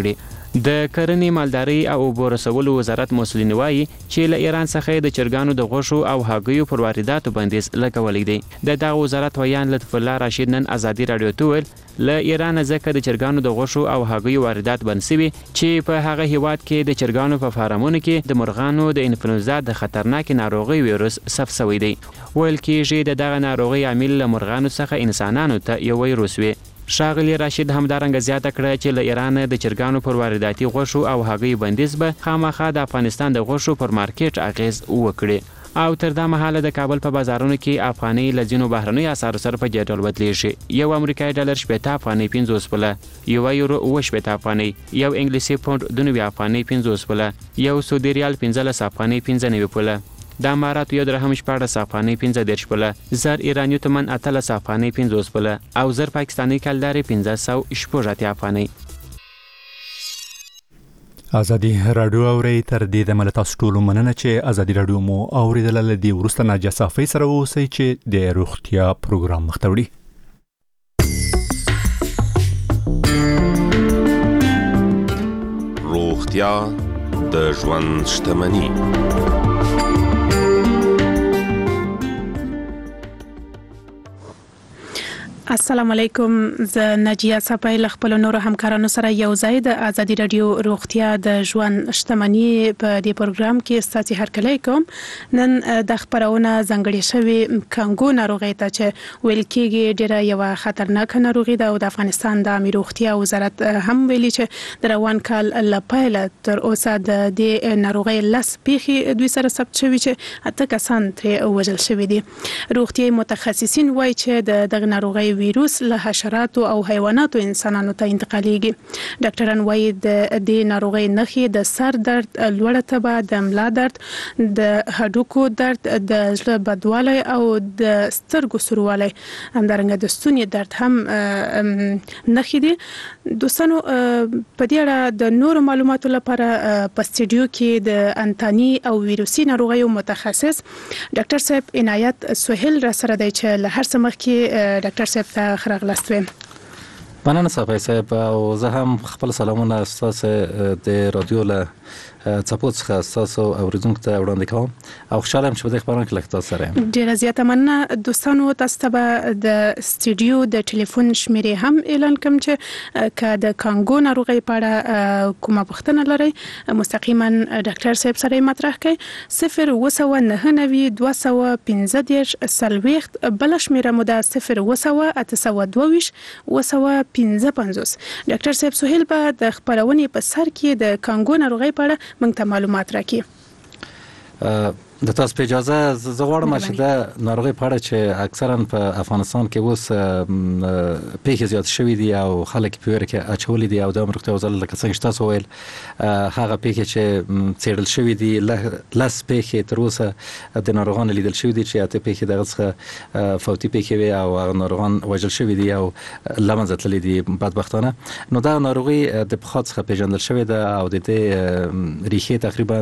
د کرنې مالداري او اوبو رسولو وزارت مسؤلین وایي چې له ایران څخه د چرګانو د غوښو او هګیو پر وارداتو بندیز لګولی دی. د دغه وزارت ویان لطف الله راشد نن ازادي رادیو ته ویل له ایران ځکه د چرګانو د غوښو او هګیو واردات بند شوي چې په هغه هیواد کې د چرګانو په فارمونو کې د مرغانو د انفلونزا د خطرناک ناروغي ویروس ثبت شوی دی. ویل کېږي د دغه ناروغي عامل له مرغانو څخه انسانانو ته یو ویروس وي. ښاغلي راشد همدارنګه زیاته کړه چې له ایران د چرګانو پر وارداتي غوښو او هګیو بندیز به خامخا د افغانستان د غوښو پر مارکیټ اغیز وکړي. او تر دا مهاله د کابل په بازارونو کې افغاني له ځینو بهرنیو اسعارو سره په ډول بدلیږي. یو امریکایي ډالر 70 افغانۍ 50 پوله، یو یورو 70 افغانۍ، یو انګلیسي پوند 92 افغانۍ 50 پوله، یو سعودي ریال 15 افغانۍ 95 پوله، د اماراتو یو درهم 14 افغانۍ 15 پوله، زر ایرانی تومن 18 افغانۍ 50 پوله او زر پاکستانی کلداري 1580 افغانۍ. ازادي رادیو اوري تر دې د ملت تاسو ټول مننه چې ازادي رادیو مو اوریدل. لدی ورسته ناجا صافي سره اوسئ چې د روغتیا پروګرام مختوړي. روغتیا د ژوند شتمني. السلام علیکم. زه ناجیه صافی له خپل نورو همکارانو سره یو ځای د ازادي رادیو روغتیا د ژوند شتمني په دې پروګرام کې ستاسو هرکلی کوم. نن د خبرونه ځانګړې شوی کانګو ناروغي ته چې ویل کېږي ډیره یو خطرناک ناروغي ده او د افغانستان د عامه روغتیا وزارت هم ویلي چې د روان کال لپاره تر اوسه د دې ناروغي لس پیښې دوی سره ثبت شوي چې اته کسان ترې وژل شوي دي. روغتیايي متخصصین وایي چې د ناروغي ویروس له حشراتو او حیواناتو انسانانو ته انتقالیږي. ډاکټران وایي د دې ناروغي نښې د سر درد، لوړه تبه، د ملا درد، د هډوکو درد، د زړه بدوالی او د سترګو سوروالی، همدارنګه د ستوني درد هم نښې دي. دوستانو په دې اړه د نورو معلوماتو لپاره په سټوډیو کې د انتاني او ویروسي ناروغیو متخصص ډاکټر صاحب عنایت سهیل را سره دی چې له هر څه مخکې ډاکټر صاحب ته خراغلاست ویم. مننه صافی صاحب او زه هم خپل سلامونه تاسو د رادیو له څپو څخه تاسو اوریدونکو ته وړاندې کوم او خوشاله یم چې په دې خبرونه کې لږ تاسو سره یم. ډیره زیاته مننه. دوستانو تاسو ته د سټوډیو د ټلیفون شمیرې هم اعلان کوم چې که د کانګو ناروغي په اړه کومه پوښتنه لرئ مستقیما ډاکټر صاحب سره مطرح کړئ. 02992 215 سلويخت بل شمیره مو ده 02822 215. ډاکټر صاحب سهیل به د خبرونې په سر کې د کانګو ناروغي په اړه موږ ته معلومات راکړي. د تاسو په اجازه زه غواړم چې د ناروغي په اړه چې اکثرا په افغانستان کې اوس پیښې زیات شوې دي او خلک په ویره کې اچولې دي او د روغتیا وزارت لکه څنګه تاسو ویل هغه پیښې چې څېړل شوې دي لس پیښې تر اوسه د ناروغانو لیدل شوې دي چې اته پیښې دغه څخه فوتي پیښې وي او هغه ناروغان وژل شوي دي او لمنځه تللي دي بدبختانه. نو دا ناروغي د پخوا څخه پیژندل شوې ده او د دې ریښې تقریبا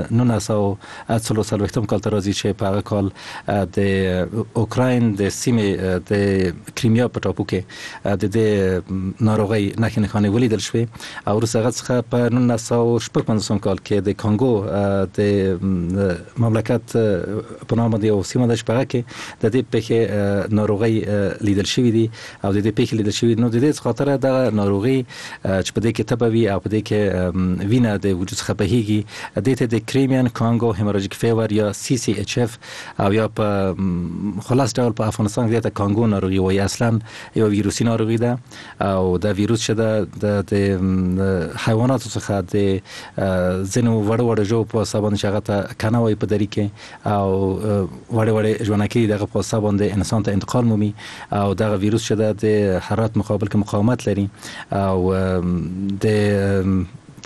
1940 وختم کال تر راځي چې په هغه کال د اوکراین د سیمې د کریمیا په ټاپو کې د دې ناروغي نښې ولیدل شوې او وروسته هغه څخه په 1955 کال کې د کانګو د مملکت په نامه د یو سیمه د شپږ کې د دې پیښې ناروغي لیدل شوې دي او د دې پیښې لیدل شوې. نو د دې خاطر د ناروغي چې په دې کې تبوي او په دې کې وینه د وجود څخه بهيږي د دې د کریمیان کانګو هیموراجیک فیور یا CCHF او یا په خلاص ډول په افغانستان کې د کانګو ناروغي وایي. اصلا یو ویروسي ناروغي ده او دا ویروس چې د حیواناتو څخه د ځینو وړو ژوو په حساب باندې هغه ته کناوي په دری کې او وړو ژوندۍ دغه په حساب باندې انسان ته انتقال مومي او دا ویروس چې د حرارت مقابل کې مقاومت لري او د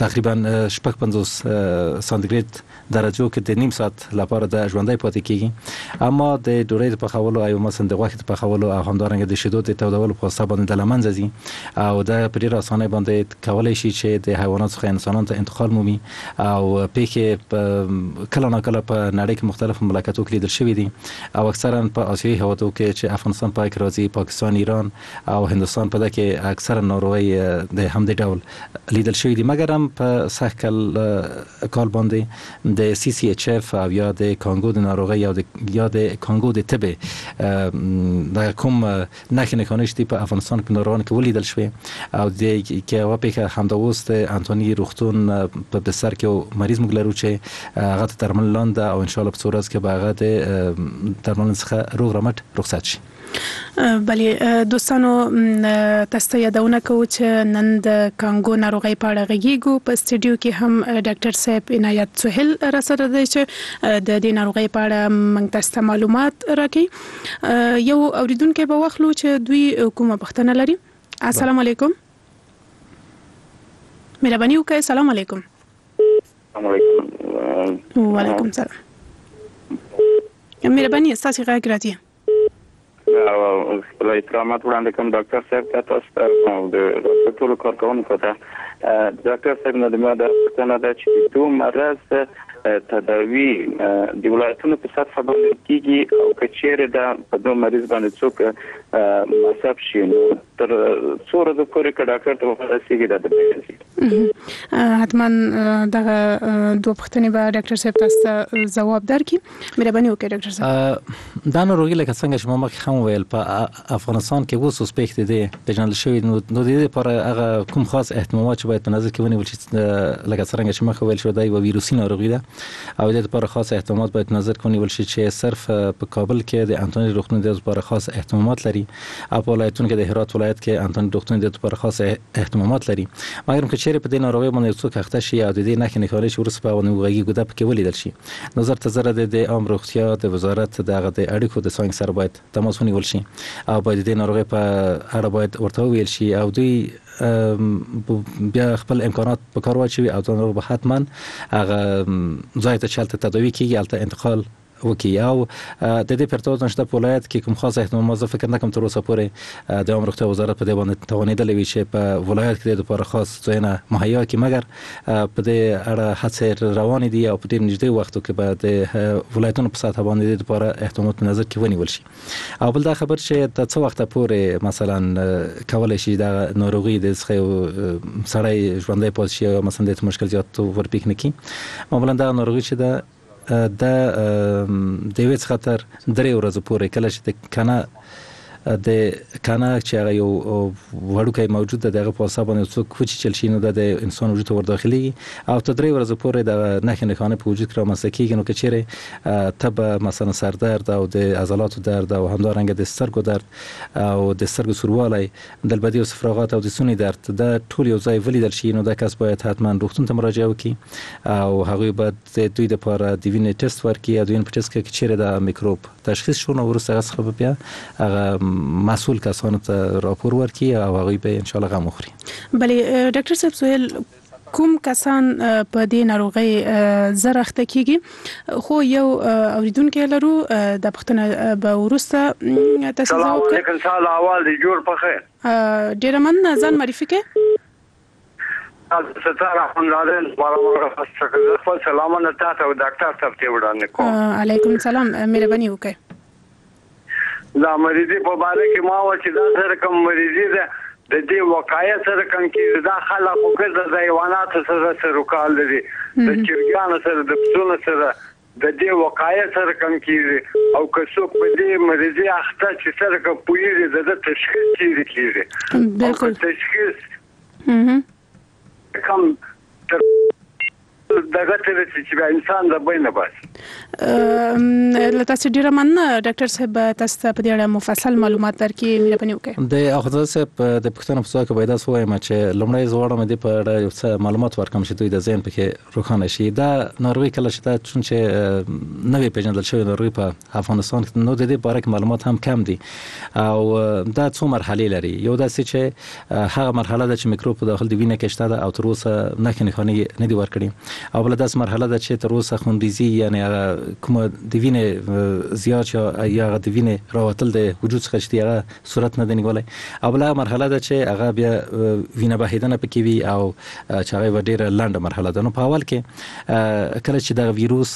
تقریبا 55 سانتیګریډ درجو کې د نیم ساعت لپاره د ژوندۍ پاتې کیږي. اما د ډوډۍ په خولو او مثلا د غوښې په خولو او همدارنګه د شیدو د تودولو په واسطه باندې د لمنځ ځي او د په ډیره اسانه باندې کولای شي چې د حیوانات څخه انسانانو ته انتقال مومي او په کله نه کله په نړۍ کې مختلف مملکتو کې لیدل شوی دي او اکثرا په آسیایي هیوادو کې چې افغانستان پای کې راځي، پاکستان، ایران او هندستان په دغه اکثرا ناروغي د همدې ډول لیدل شوی دي. مګر هم په سهکل کال باندې د CCHF او یا د کانګو د ناروغي یا د کانګو د تبه د کوم نښې نښانې په افغانستان کې ناروغان کې ولیدل شوی او د کې واپیکه همداوست انټونی روختون په بستر کې مریض مګلرو چې هغه درمل لاندې او ان شاء الله په څورز کې به هغه د درمل څخه روغ رمټ رخصت شي. بلې دوستانو تاسو یادونه کوو چې نن د کانګو ناروغي په اړه غږیږو. په استډیو کې هم ډاکټر صاحب عنایت سهیل را سره دی چې د دې ناروغي په اړه موږ تاسو ته معلومات راکړي. یو اوریدونکو به واخلو چې دوی کومه پوښتنه لري. السلام علیکم. مهرباني وکړئ. السلام علیکم. وعلیکم السلام. مهرباني تاسو غږ راځي. خپل احترامات وړاندې کوم ډاکټر صاحب تاسو د ټولو کارکونکو ته. ډاکټر صاحب نو د ما د پوښتنه ده چې دوه مرز تداوی د ولایتونو په سطح باندې کیږي او کچېره د په دوه مریض باندې څوک مصاب شي نو تر څوره د پورې ډاکټر ته ورسیږي د حتما دغه دوه پوښتنې به ډاکټر صاحب تاسو جواب درکړي. مهرباني وکړئ ډاکټر صاحب. دا ناروغي لکه څنګه چې ما مخکې هم ویل په افغانستان کې وو سسپیکټ دي پیژندل شوی نو د دې لپاره هغه کوم خاص اهتمامات باید په نظر کې ونیول شي. لکه څنګه چې مخکې ویل شو دا یو ویروسي ناروغي ده او د دې لپاره خاص اهتمامات باید نظر کې ونیول شي چې صرف په کابل کې د انټونی روختون د لپاره خاص اهتمامات لري او په ولایتونو کې د هرات ولایت کې انټونی روختون د لپاره خاص اهتمامات لري. مګر که چیرې په دې ناروغي باندې څوک اخته شي او د دې نښې نښانې چې ورسره په نوغي ګوده پکې ولیدل شي نظر ته زره د عام روغتیا د وزارت دغه د اړیکو د څنګه سره باید تماس ونیول شي او باید د ناروغي په اړه باید ورته ویل شي او دوی بیا خپل امکانات په کار واچوي او دا ناروغ به حتما هغه ځای ته چلته تداوی کیږي البته انتقال وکي او د دې پرتو نشته په ولایت کې کوم خاص اهتمامات فکر نه کوم تر اوسه پورې د عام روغتیا وزارت په دې باندې توانیدل وی چې په ولایت کې د لپاره خاص ځایونه مهیا کی مګر په دې اړه هڅې روان دي او په دې نږدې وختو کې به د ولایتونو په سطح باندې د لپاره اهتمامات نظر کې ونیول شي. او بل دا خبر چې د څو وخت پورې مثلا کولای شي د ناروغي د سړی ژوندۍ پاتې شي مثلا د مشکل زیات ورپیک نه کی معمولا دا ناروغي چې د ویڅ خطر درې ورځې پورې کله چې د کانا چې هغه یو وړوکی موجود ده دغه په حساب باندې څوک کوچ چل شي نو د انسان وجود ور داخلي او ته درې ورځې پورې د نښې نښانې په وجود کې رامنځته کیږي نو که چیرې تب مثلا سر درد او د عضلاتو درد او همدارنګه د سترګو درد او د سترګو سوروالی د البدی او صفراغات او د سونی درد د ټول یو ځای ولیدل شي نو د کس باید حتما روغتون ته مراجعه وکړي او هغه باید د دوی لپاره د وینې ټیسټ ورکړي او د وینې ټیسټ کې چیرې د میکروب تشخیص شونه ورسره څخه بیا هغه مسؤل کسانو ته راپور ورکړي او هغه به ان شاء الله غو مخري. بلې ډاکټر صاحب سهیل کوم کسان په دې ناروغي زرخته کیږي خو یو اوریدونکو لرو د پښتنه به ورسته تاسو جواب کړئ. علیکم السلام اول دی جوړ پخې ډیر من ځان معرفي کړئ. ستاره الحمدلله بارا خپل سلامونه تاسو او ډاکټر صاحب ته وړاندې کوم. علیکم السلام مهرباني وکړئ. دا مریضي په باره کې ما و چې دا سره کوم مریضي ده د دې وقایع سره کوم کې دا خلک وګړه د حیوانات سره سره کال لري د چرګانو سره د پسونو سره د دې وقایع سره کوم کې او که څوک په دې مریضي اخته چې سره کوم پویږي د تشخیص کیږي بالکل تشخیص کوم دغه تر چې انسان د بینه بس تاسو ډیر مننه ډاکټر صاحب تاسو په دې اړه مفصل معلومات درکې مې پنیو کې د اخوذ صاحب د پښتون په څوک پیدا سوې ما چې لمړی زوړم د په اړه یو څه معلومات ورکم چې دوی د ذهن پکې روښانه شي دا ناروغي کله چې دا چې نوې پیژندل شوی ناروغي په افغانستان کې نو د دې باره کې معلومات هم کم دي او دا څو مرحله لري یو داسې چې هغه مرحله ده چې میکروب په داخل د وینې کې شته او تر اوسه نه دی ورکړي او بل داسې مرحله ده چې تر اوسه خونریزي یعنی کوم د وینې زیات یا د وینې راوتل د وجود څخه چې هغه صورت نه دی نیولای او بل مرحله ده چې هغه بیا وینه بهیدنه پکې وي او چې هغه ډیره لنډه مرحله ده نو په اول کې کله چې د ویروس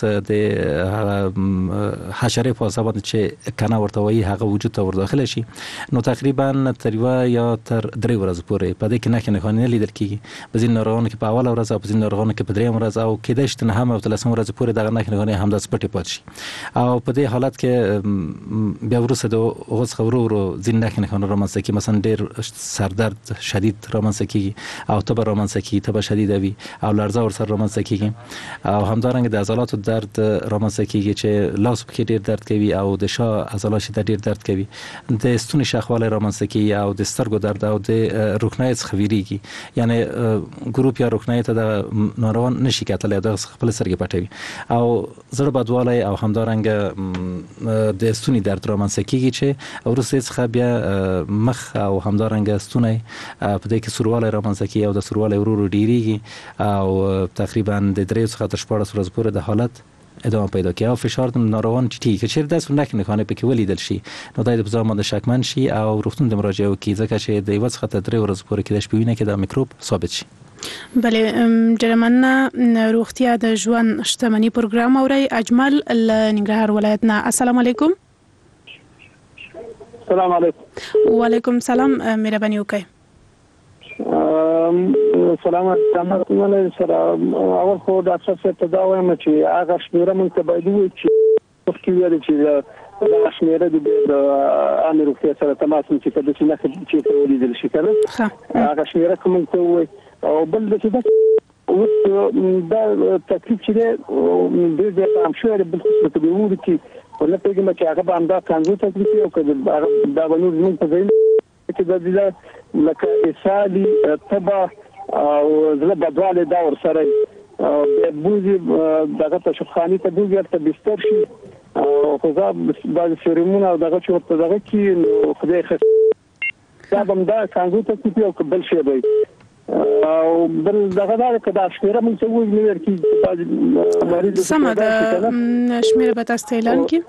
د حشره په حساب چې کنه ورته وایي هغه وجود ته ورداخله شي نو تقریبا تر یا تر 3 ورځې پورې په دې کې نه لیدل کیږي په ځینو ناروغانو کې په اول ورځ او په ځینو ناروغانو کې په 3 ورځ او کېدای شي نه هم او 13 ورځې پورې دغه نه هم د سپټي پات شي او په دې حالت کې بیا ورسره د اوس خبرو ځین نه رامنځته کی مثلا ډیر سردرد شدید رامنځته کیږي او تبه رامنځته کیږي تبه شدیده وي او لړزه ورسره رامنځته کیږي او همدارنګه د عضلاتو درد رامنځته کیږي چې لاس کې ډیر درد کوي او د شا عضلات چې ډیر درد کوي د ستوني شاخواله رامنځته کیږي او د سترګو درد او د روښنایي څخه ویریږي یعنی ګروپ یا روښنایي ته د ناروغان نشي کتلای د خپل سرګي پټوي او زړه بدوالی او همدارنګه د ستوني درد رامنځته کیږي چې ورسره څخه بیا مخ او همدارنګه ستوني په دې کې سورواله رامنځته کیږي او د سورواله ورو ډیریږي او تقریبا د 3 څخه تر 14 ورځې پورې د حالت ادامه پیدا کوي او فشار د ناروغان چې چیرې داسې نه کنه پکې ولیدل شي نو د بځا ماده شکمن شي او روغتون د مراجعه وکړي ځکه چې د یو څخه تر 3 ورځې پورې کې د شپوینه کې د میکروب ثابت شي بله جرمنه روغتیا د ژوند شتمنۍ پروګرام اوري اجمل ننګرهار ولایت نه السلام علیکم السلام علیکم وعلیکم السلام مهرباني وکړئ سلام علیکم سره اول خو ډاکټر صاحب ته دا وایم چې هغه شمیره مونږ ته باید وي چې وخت ویل چې دا شمیره د عامه روغتیا سره تماس چې کله چې نه چې ولیدل شي کنه هغه شمیره کوم ته وي او بل د څه دا تکلیف چې د هم شوی بل څه ته ویل چې ولې پیګم چې هغه باندې کانزو تکلیف او کله دا ونور زموږ په ځای چې د دې لکه اسالي تبا او زله بدواله دا ور سره د بوزي دغه تشخیصي ته بوزي ته بستر شي او خو بعض سیرومونه او دغه چې ورته دغه کې نو خدای خیر دا هم دا څنګه ته کوي او بل شي به او بل دغه دا کدا شمیره مونږ ته وایي نو ورکی بعض مریض سم دا شمیره به تاسو اعلان کی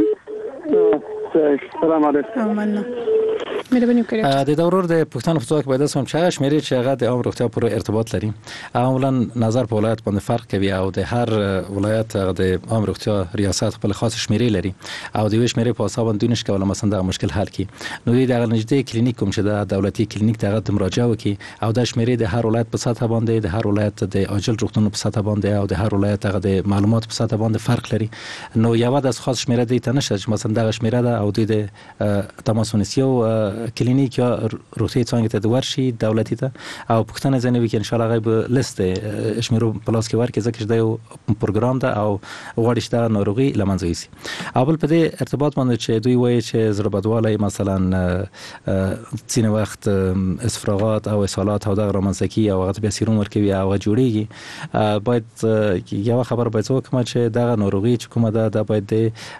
السلام علیکم مهرباني وکړئ د دورور د پښتون په څوک پیدا سم چې شمیرې چې هغه د عام روغتیا پر ارتباط لري اولا نظر په ولایت باندې فرق کوي او د هر ولایت د عام روغتیا ریاست خپل خاص شمیرې لري او د ویش شمیرې په حساب باندې نشي کولای مثلا د مشکل حل کړي نو د نږدې کلینیک کوم چې د دولتي کلینیک ته د مراجعه وکړي او د شمیرې د هر ولایت په سطح باندې د هر ولایت د عاجل روغتون په سطح باندې او د هر ولایت د معلومات په سطح باندې فرق لري نو یو د خاص شمیرې د تنشه چې مثلا د شمیرې ده او د تماس ونیسیو کلینیک یا روغتي څنګه ته د ورشي دولتي ته او پښتنه ځنوي کې ان شاء الله غیب لیست شمیرو پلاس کې ورکه ځکه چې د پروګرام ده او غواړي چې د ناروغي لمنځه یوسي او بل په دې ارتباط باندې چې دوی وایي چې ضربتواله مثلا ځینې وخت اسفراغات او اسهالات او د رامنځکي او هغه بیا سیروم ورکوي او هغه جوړیږي باید یو خبر باید وکړم چې دا ناروغي چې کومه ده د باید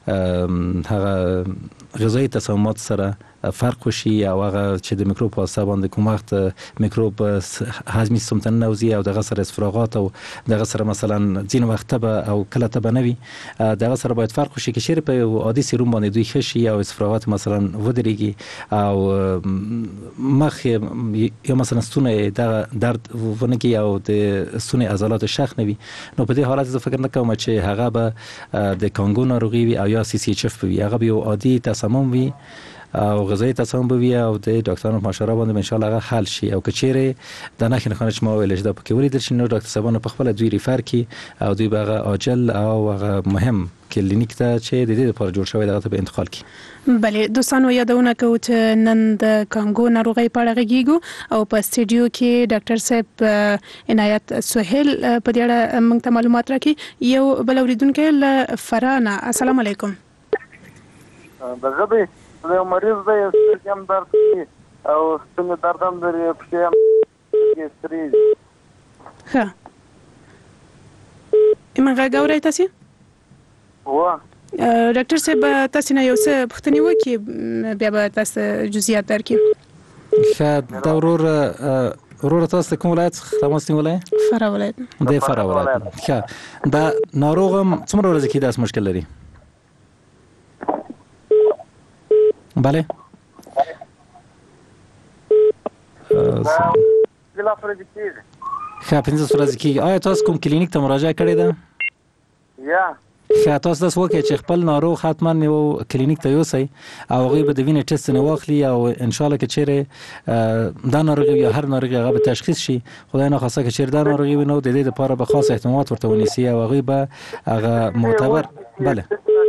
هغه غذایی تصمیمات سره فرق وشي او هغه چې د میکروب په حساب باندې کوم وخت میکروب هضمي سیستم ته نوځي او دغه سره اسفراغات او دغه سره مثلا ځین وخت به او کله ته بنوي دغه سره باید فرق وشي چې شیر په عادي سیروم باندې دوی خشي او اسفراغات مثلا ودرېږي او مخ یا مثلا ستونه د درد ونکي او د ستونه عضلات شخ نوي نو په دې حالت زه فکر نه کوم چې هغه به د کانګو ناروغي وي او یا سی سی اچ اف وي هغه به عادي تسمم وي او غذایی تصمیم بوي او د ډاکټرانو مشوره باندې ان شاء الله هغه حل شي او کچېره د نه خنه چې ما ویل چې دا پکې ولیدل شي نو ډاکټر صاحبانو په خپل دوی ریفر کی او دوی به عاجل او هغه مهم کلینیک ته چې د دې لپاره جوړ شوی دغه ته انتقال کی. بله دوستانو یادونه کوم چې نن د کانګو ناروغي په اړه غږیږو او په استډیو کې ډاکټر صاحب عنایت سہیل په دې اړه موږ ته معلومات راکړي. یو بل اوریدونکو ل فرانه السلام علیکم. دغه یو مریض دی چې هم درد کوي او څنګه درد هم لري په کې ستري. ها ایمه غاوري تاسو ډاکټر صاحب تاسو نه یو څه پوښتنه وکړي بیا به تاسو جزئیات درکړي. ښه دا ورور تاسو کوم ولایت تماس نیولای؟ فرا ولایت. د فرا ولایت. ښه دا ناروغم څومره ورځې کې داس مشکل لري؟ بله ښه 15 ورځې کې. آیا تاسو کوم کلینیک ته مراجعه کړې ده؟ یا ښه تاسو داس وکړئ چې خپل ناروغ حتما یو کلینیک ته یوسئ او هغوی به د وینې ټیسټ نه واخلي او ان شاء الله که چیرې دا ناروغي یا هر ناروغي هغه به تشخیص شي خدای ناخواسته که چیرې دا ناروغي وي نو د دې لپاره به خاص اهتمامات ورته ونیسي او هغوی به هغه معتبر بله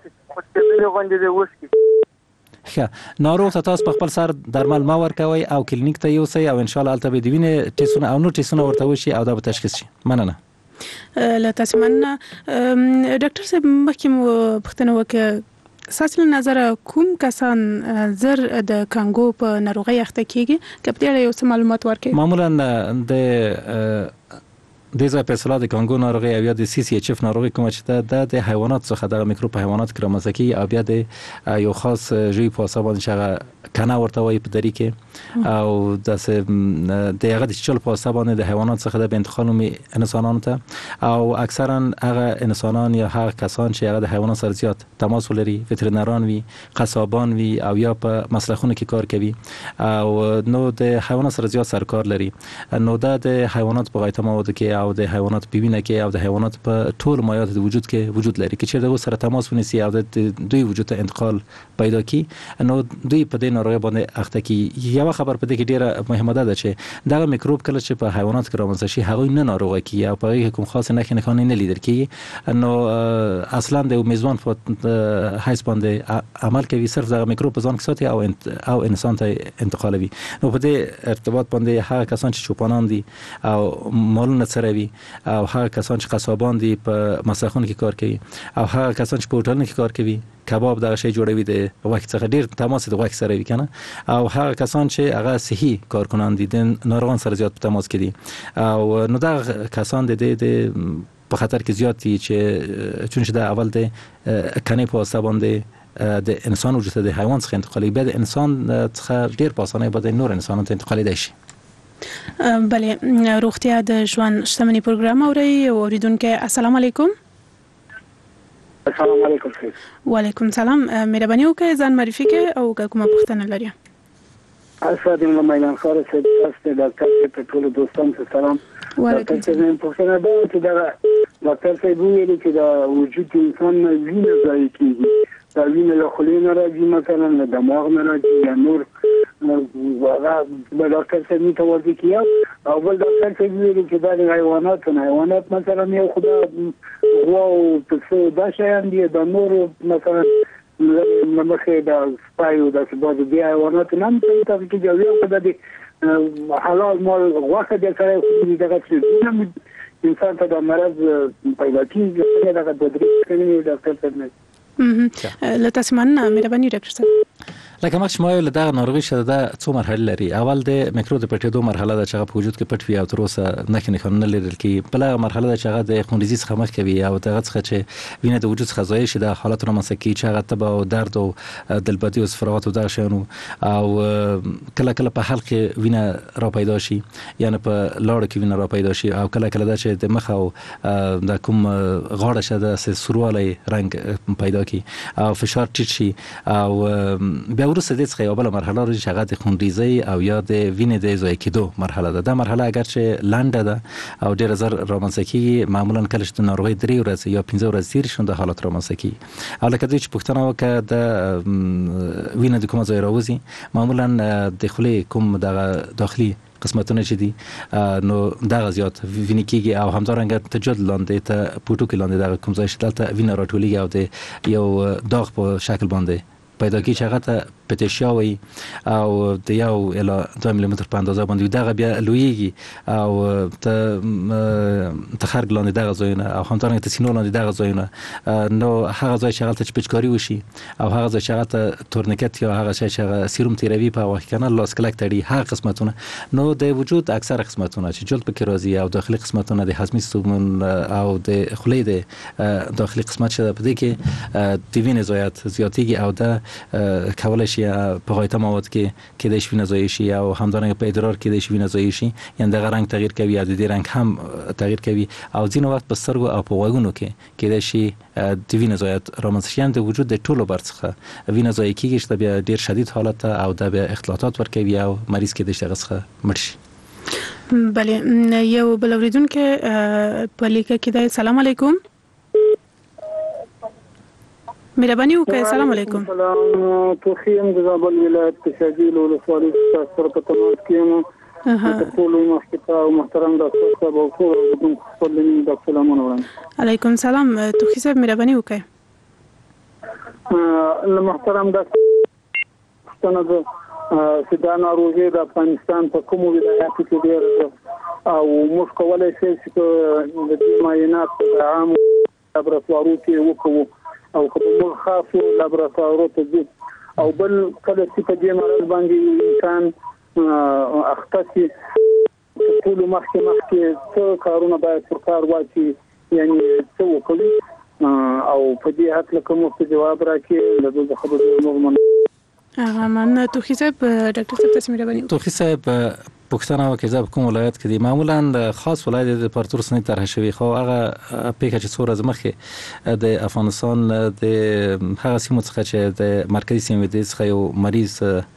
ښه ناروغ ته تاسو په خپل سر درمل ما ورکوي او کلینیک ته یوسئ او ان شاء الله هلته به د وینې ټیسټونه او نور ټیسټونه ورته وشي او دا به تشخیص شي. مننه. له تاسو مننه. ډاکټر صاحب مخکې مو پوښتنه وکړه ساسل نظر کوم کسان زر د کانګو په ناروغي اخته کیږي که په دې اړه یو څه معلومات ورکړئ؟ معمولا د ځای په اصطلاح د کانګو ناروغي او یا د سی سی ایچ اف ناروغي کومه چې ده د حیوانات څخه د میکروب په حیوانات کې رامنځته کیږي او بیا د یو خاص ژوي په حساب باندې چې هغه کنه ورته وایي په دری کې او داسې د هغه د چل په حساب باندې د حیوانات څخه د انتقال مومي انسانانو ته او اکثرا هغه انسانان یا هغه کسان چې هغه د حیوانات سره زیات تماس ولري وترنران وي قصابان وي او یا په مسلخونو کې کار کوي او نو د حیوانات سره زیات سرکار لري نو دا د حیوانات په غایطه مواد کې او د حیوانات په وینه کې او د حیوانات په ټول مایعات د وجود کې وجود لري چې د سره تماس ونیسي او د دوی وجود ته انتقال پیدا کی نو دوی په دې ناروغي باندې اخته کی. یو خبر په دې کې ډیره مهمه ده چې دا میکروب کله چې په حیوانات کې رامنځته شي هغه نه ناروغي کی او په هغه کوم خاص نه نه لیدل کی نو اصلا د میزبان په حیث باندې عمل کوي صرف دا میکروب په ځان کې ساتي او انسان ته انتقالوي. نو په دې ارتباط باندې هغه کسان چې چوپانان دي او مالونه سره وي او هغه کسان چې قصابان دي په مسلخونو کې کار کوي او هغه کسان چې په هوټلونو کې کار کوي کباب دغه شی جوړوي د وخت څخه ډیر تماس د وخت سره وي کنه او هغه کسان چې هغه صحي کارکنان دي د ناروغان سره زیات په تماس کې دي او نو دا کسان د په خطر کې زیات دي چې چون چې دا اول د کنه په حساب باندې د انسان وجود ته د حیوان څخه انتقالي به د انسان څخه ډیر په اسانه به د نور انسانانو ته انتقالي دی شي. بله روغتیا د ژوند شتمنۍ پروګرام اوري اوریدونکو السلام علیکم. السلام علیکم. وعلیکم سلام. مهرباني وکړئ ځان معرفي کړئ او کومه پوښتنه لري؟ اسد میلان خار صاحب تاسو ډاکټر په ټول دوستانو ته سلام. وعلیکم السلام. پوښتنه ده چې دا ډاکټر صاحب ویلي چې دا وجود انسان وینه ځای کیږي دا وینه له خلینو راځي مثلا له دماغ نه راځي یا نور هغه د ډاکټر صاحب ته ورته کیو او بل ډاکټر صاحب ویلي چې دا د حیوانات مثلا یو خدا وو په دا شیان دي د نور مثلا مخه دا سپایو د سبب د حیوانات نام ته تاسو کې جوړ کړی دی حلال مال واخه د سره دغه چې انسان ته د مرض پیدا کیږي دا د درې کړي ډاکټر صاحب له تاسو مننه مهرباني ډاکټر صاحب. لکه مخکې ما ویل دغه ناروغي شته دا څو مرحله لري. اول د میکروب د پټېدو مرحله ده چې هغه په وجود کې پټ وي او تر اوسه نه لیدل کېږي. بله مرحله ده چې هغه د خونریزي څخه مخکې وي او دغه څخه چې وینه د وجود څخه ضایع شي دا حالت رامنځته کېږي چې هغه تبه او درد او دلبدي او صفراوات او دغه شیانو او کله کله په حلق کې وینه را پیدا شي یعنی په لاړو کې وینه را پیدا شي او کله کله دا چې د مخ او د کوم غاړه شته سروالی رنګ پیدا کی او فشار ټیټ شي او بیا بیا ورسته د څخه یو بل مرحله راځي چې هغه د خونریزي او یا د وینې د ضایع کېدو مرحله ده. دا مرحله اگر چې لنډه ده او ډېر زر رامنځته کیږي، معمولا کله چې د ناروغۍ 3 ورځې یا 15 ورځې تیر شي د حالت رامنځته کیږي. او لکه دوی چې پوښتنه وکړه د وینې د کومه ځای راوځي، معمولا د خولې کوم دغه داخلي قسمتونه چې دي نو دغه زیات وینې کېږي او همدارنګه تجد لاندې ته پوټو کې لاندې دغه کوم ځای چې دلته وینه راټولېږي او د یو داغ په شکل باندې پیدا کیږي چې هغه ته پتیشیا وي او د 1 الی 2 ملي متر په اندازه باندې دغه بیا لویږي او ته خرګ لاندې دغه ځایونه او همدارنګه ته سینو لاندې دغه ځایونه نو هغه ځای چې هغه ته پچکاری وشي او هغه ځای چې هغه ته تورنیکټ یا هغه شی چې هغه سیروم تیروي په واقع کنه لاس کلک تړي هغه قسمتونه نو د وجود اکثر قسمتونه چې جلد پکې راځي او داخلي قسمتونه د هضمي سیستم او د خولې د داخلي قسمت چې په دې کې د وینې زیاتېږي او د کولای شي په غایطه مواد کې د وینې ضایع شي او همدارنګه په ادرار کې د وینې ضایع شي، یعنی د رنګ تغییر کوي او د دې رنګ هم تغییر کوي او ځینې وخت په سترګو او په غوږونو کې د شي د وینې ضایع رامنځته شي. د وجود د ټولو برخه وینې ضایع کیږي چې بیا ډیر شدید حالت او د بیا اختلاطات ورکوي او مریض کې د څه مړ شي. بله یو بل اوریدونکو په لیکه کې د سلام علیکم مهرباني وکړئ. السلام علیکم. سلام توخیم د زابل ولایت تشاجیل ولسوالۍ سره په تماس کې یم. ټول محترم ډاکټر صاحب او ټول خپلین ډاکټر سلامونه وړاندې. علیکم سلام توخی صاحب مهرباني وکړئ. محترم ډاکټر ستنه چې دا ناروغي د افغانستان په کومو ولایاتو کې ډېر او موږ کولای شو چې د دې معاینات په عام لابراتوارو کې وکړو او کوم خاصو لابراتوارو ته دي او بل کله چې په دې مرض باندې انسان اختصي ټول مخکې څه کارونه باید پر کار واچي، یعنی څه وکړي او په دې حق له کوم څه جواب راکړي له دې خبرو موږ من توخی صاحب ډاکټر صاحب تاسو مهرباني. توخی صاحب پښتنه وکړه چې کوم ولایت کې دي، معمولا خاص ولایت د پارتور سنې طرح شوی خو هغه پیکه چې څوره زمخه د افغانستان د هغه سیمو څخه چې د مرکزی سیمې د څخه یو مریض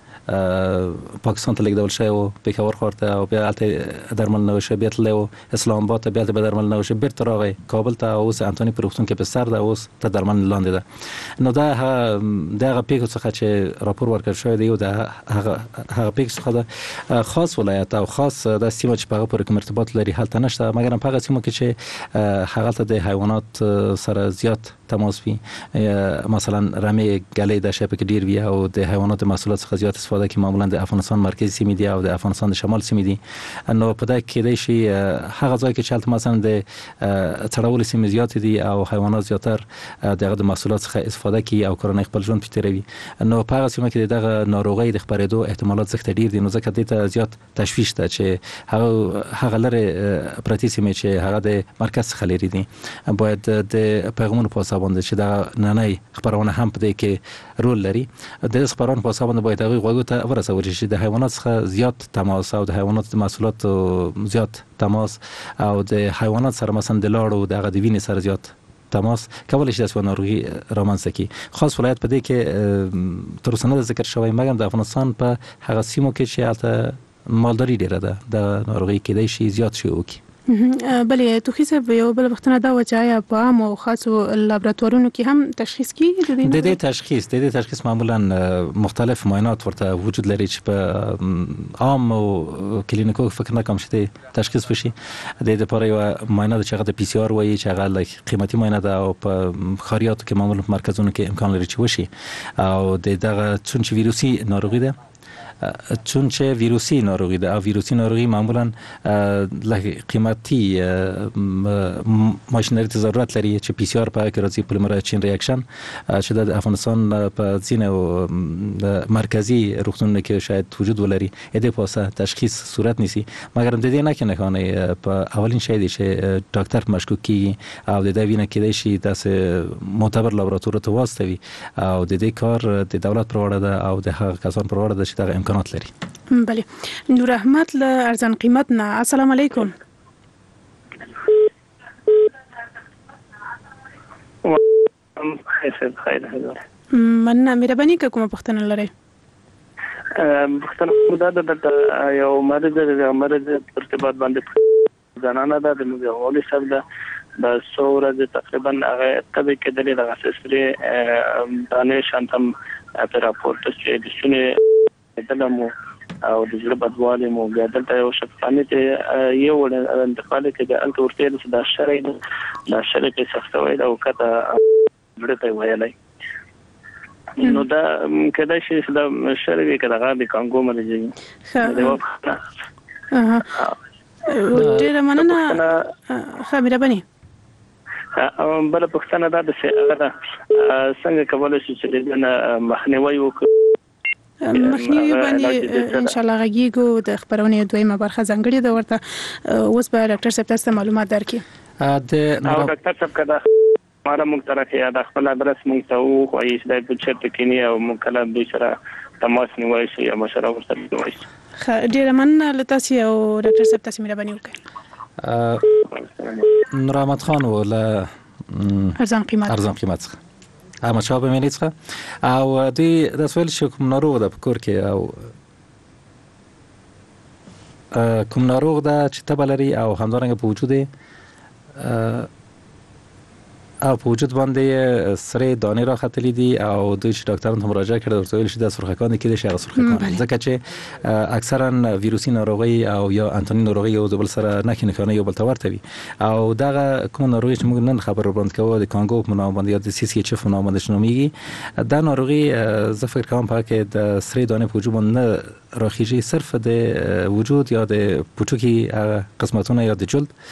پاکستان ته لیکدول شوی او پیښور خورته او بیا الته درمل نو شو بیا تلو اسلام آباد ته بیا د درمل نو شو بیرته راغی کابل ته اوس انټونی پروختون کې په سر ده اوس ته درمل لاندې ده. نو دا هغه پیښه څخه چې راپور ورکړ شوی دی او دا هغه پیښه څخه ده خاص ولایت او خاص د سیمه چې په هغه پورې کوم ارتباط لري هلته نشته، مګر په هغه سیمه کې چې هغه ته د حیوانات سره زیات تماس وي، مثلا رمې ګلې د شپه کې ډیر وي او د حیوانات محصولات څخه زیات استفاده کوي، معمولا د افغانستان مرکزی سیمې دي او د افغانستان د شمال سیمې دي. نو په دا کې د شي هغه ځای کې چې مثلا د څړول سیمې زیات دي او حیوانات زیاتر دغه محصولات څخه استفاده کوي او کورنۍ خپل ژوند پټروي، نو په هغه سیمه کې دغه ناروغي د خبرېدو احتمالات زیات ډیر دي. نو ځکه دې ته زیات تشویش ده چې هغه لره پرتی سیمې چې هغه د مرکز څخه لري دي باید د پیغامونو په حساب باندې چې دا نننۍ خبرونه هم په دې کې رول لري. د خبرونو په حساب باندې باید هغه غوږو ته ورسول شي د حیوانات څخه زیات تماس او د حیوانات د محصولات زیات تماس او د حیوانات سره مثلا د لاړو د وینې سره زیات تماس کولای شي د ناروغي رامنځته کی. خاص ولایت په دې کې تر اوسه نه ذکر شوی، مګر د افغانستان په هغه سیمو کې چې البته مالداري ډیره ده د ناروغي کې د شي زیات شي وکي. بلې توخی صاحب یو بل وختونه دا وجایا په عام او خاصو لابراتوارونو کې هم تشخیص کیږي د دې تشخیص معمولا مختلف معاینات ورته وجود لري چې په عام او کلینیکو فکر نه کوم چې تشخیص وشي. د دې لپاره یو معاینه چې هغه د پی سی آر وایي چې هغه قیمتي معاینه ده او په خاریاتو کې معمولا په مرکزونو کې امکان لري چې وشي او دغه چون چې ویروسي ناروغي ده چون چې ویروسي ناروغي ده او ویروسي ناروغي معمولا قیمتي ماشینری ضرورت لري چې پی سی آر په کې راځي پولیمرایز چین ریاکشن چې د افغانستان په ځینو مرکزی روغتونونو کې شاید وجود ولري اې د پوسه تشخیص صورت نیسي، مګر د دې نه کې نه خانه په اولین شی دی چې ډاکټر مشکوک کی او د دې وینه کې دی شي تاسو معتبر لابراتوار ته واستوي او د دې کار د دولت پر وړاندې ده او د هغه کسان پر وړاندې چې دا امکانات لري. بله نور احمد له ارزان قیمت نه السلام علیکم. خیر مننه مهرباني کومه پوښتنه لرئ؟ بختنه دا د یو مرز ارتباط باندې ځانانه دا د مولوي صاحب د سورج تقریبا هغه تبه کې د لږه اساسري دانش انتم په راپورټ چې د شنو دلمو او د جوړ بدواله مو ګټل یو شخصانه ته یو انتقال کې د انتورته د شرعي د شرعي په سختوي او کته ورته ویلای نو دا کله چې د شرعي کړه د کانګو مرجي ډیره مننه خبره بني بل پښتنه دا د څنګه کولای شي چې د مخنیوي مخنیوي باندې ان شاء الله غږیږو د خبرونه دویمه برخه ځنګړي د ورته اوس به ډاکټر صاحب تاسو معلومات درکې او ډاکټر صاحب کده ماره موږ طرفه د خپل ادرس موږ ته وو خو یې د بچت کینی او موږ کله د سره تماس نیوي شي او مشوره ورسره کوي ډیره مننه لتاسي او ډاکټر صاحب تاسو مهرباني وکړئ نورامت خان ولا ارزان قیمت اما شابه مینیت او دی د سوال شو کوم ناروغ د پکور کې او کوم ناروغ دا چې تبلري او همدارنګه په وجود او په وجود باندې سره دانه را خطلې دي او دوی چې ډاکټرانو ته مراجعه کړه ورته ویل شي د سرخکان کې د شغل سرخکان ځکه چې اکثرا ویروسي ناروغي او یا انټونی ناروغي یو د بل سره نه کنه یو بل ته ورته وي او دغه کوم ناروغي چې موږ نن خبر وړاندې کوو د کانګو په نوم باندې یا د سی سی ایچ اف په نوم باندې شنومیږي دا ناروغي زه فکر کوم په کې د سره دانه په وجود باندې راخیږي صرف د وجود یا د پټوکی قسمتونه یا د جلد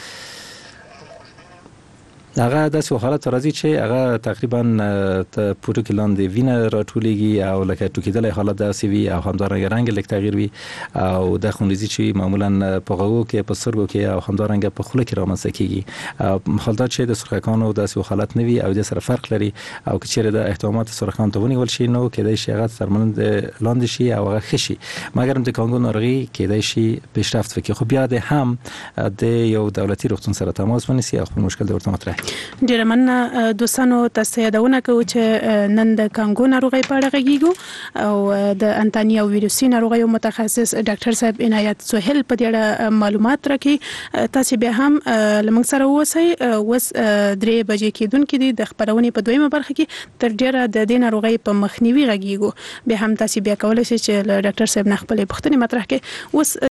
هغه د سو حالت راځي چې هغه تقریبا ته پورو کې لاندې وینه راټولېږي او لکه ټوکیدلې حالت د سی وی او همدارنګه رنگ لیک تغییر وي او د خونریزي چې معمولا په غوږو کې په سرګو کې او همدارنګه په خوله کې رامنځته کیږي مخالفت چې د سرخکانو د سو حالت نوي او د سره فرق لري او چې چیرې د احتمالات سرخکان ته ونیول شي نو کېدای شي هغه ترمنند لاندې شي او هغه خشي مګر د کانګو ناروغي کېدای شي پیشرفت وکړي خو بیا د هم د یو دولتي روغتون سره تماس ونیسي او خپل مشکل د ورته مطرح ډیره مننه دوستانو تاسو یادونه کوي چې نن د کانګو ناروغي په اړه غږیږو او د انټانی او ویروسي ناروغي متخصص ډاکټر صاحب عنایت سهیل په دې اړه معلومات راکړي تاسو به هم لمنګ سره وسی وس 3 بجې کېدونکې دي د خبرونه په دویمه برخه کې تر ډیره د دې ناروغي په مخنیوي غږیږو به هم تاسو بیا کولای شئ چې ډاکټر صاحب نه خپل پوښتنې مطرح کړي وس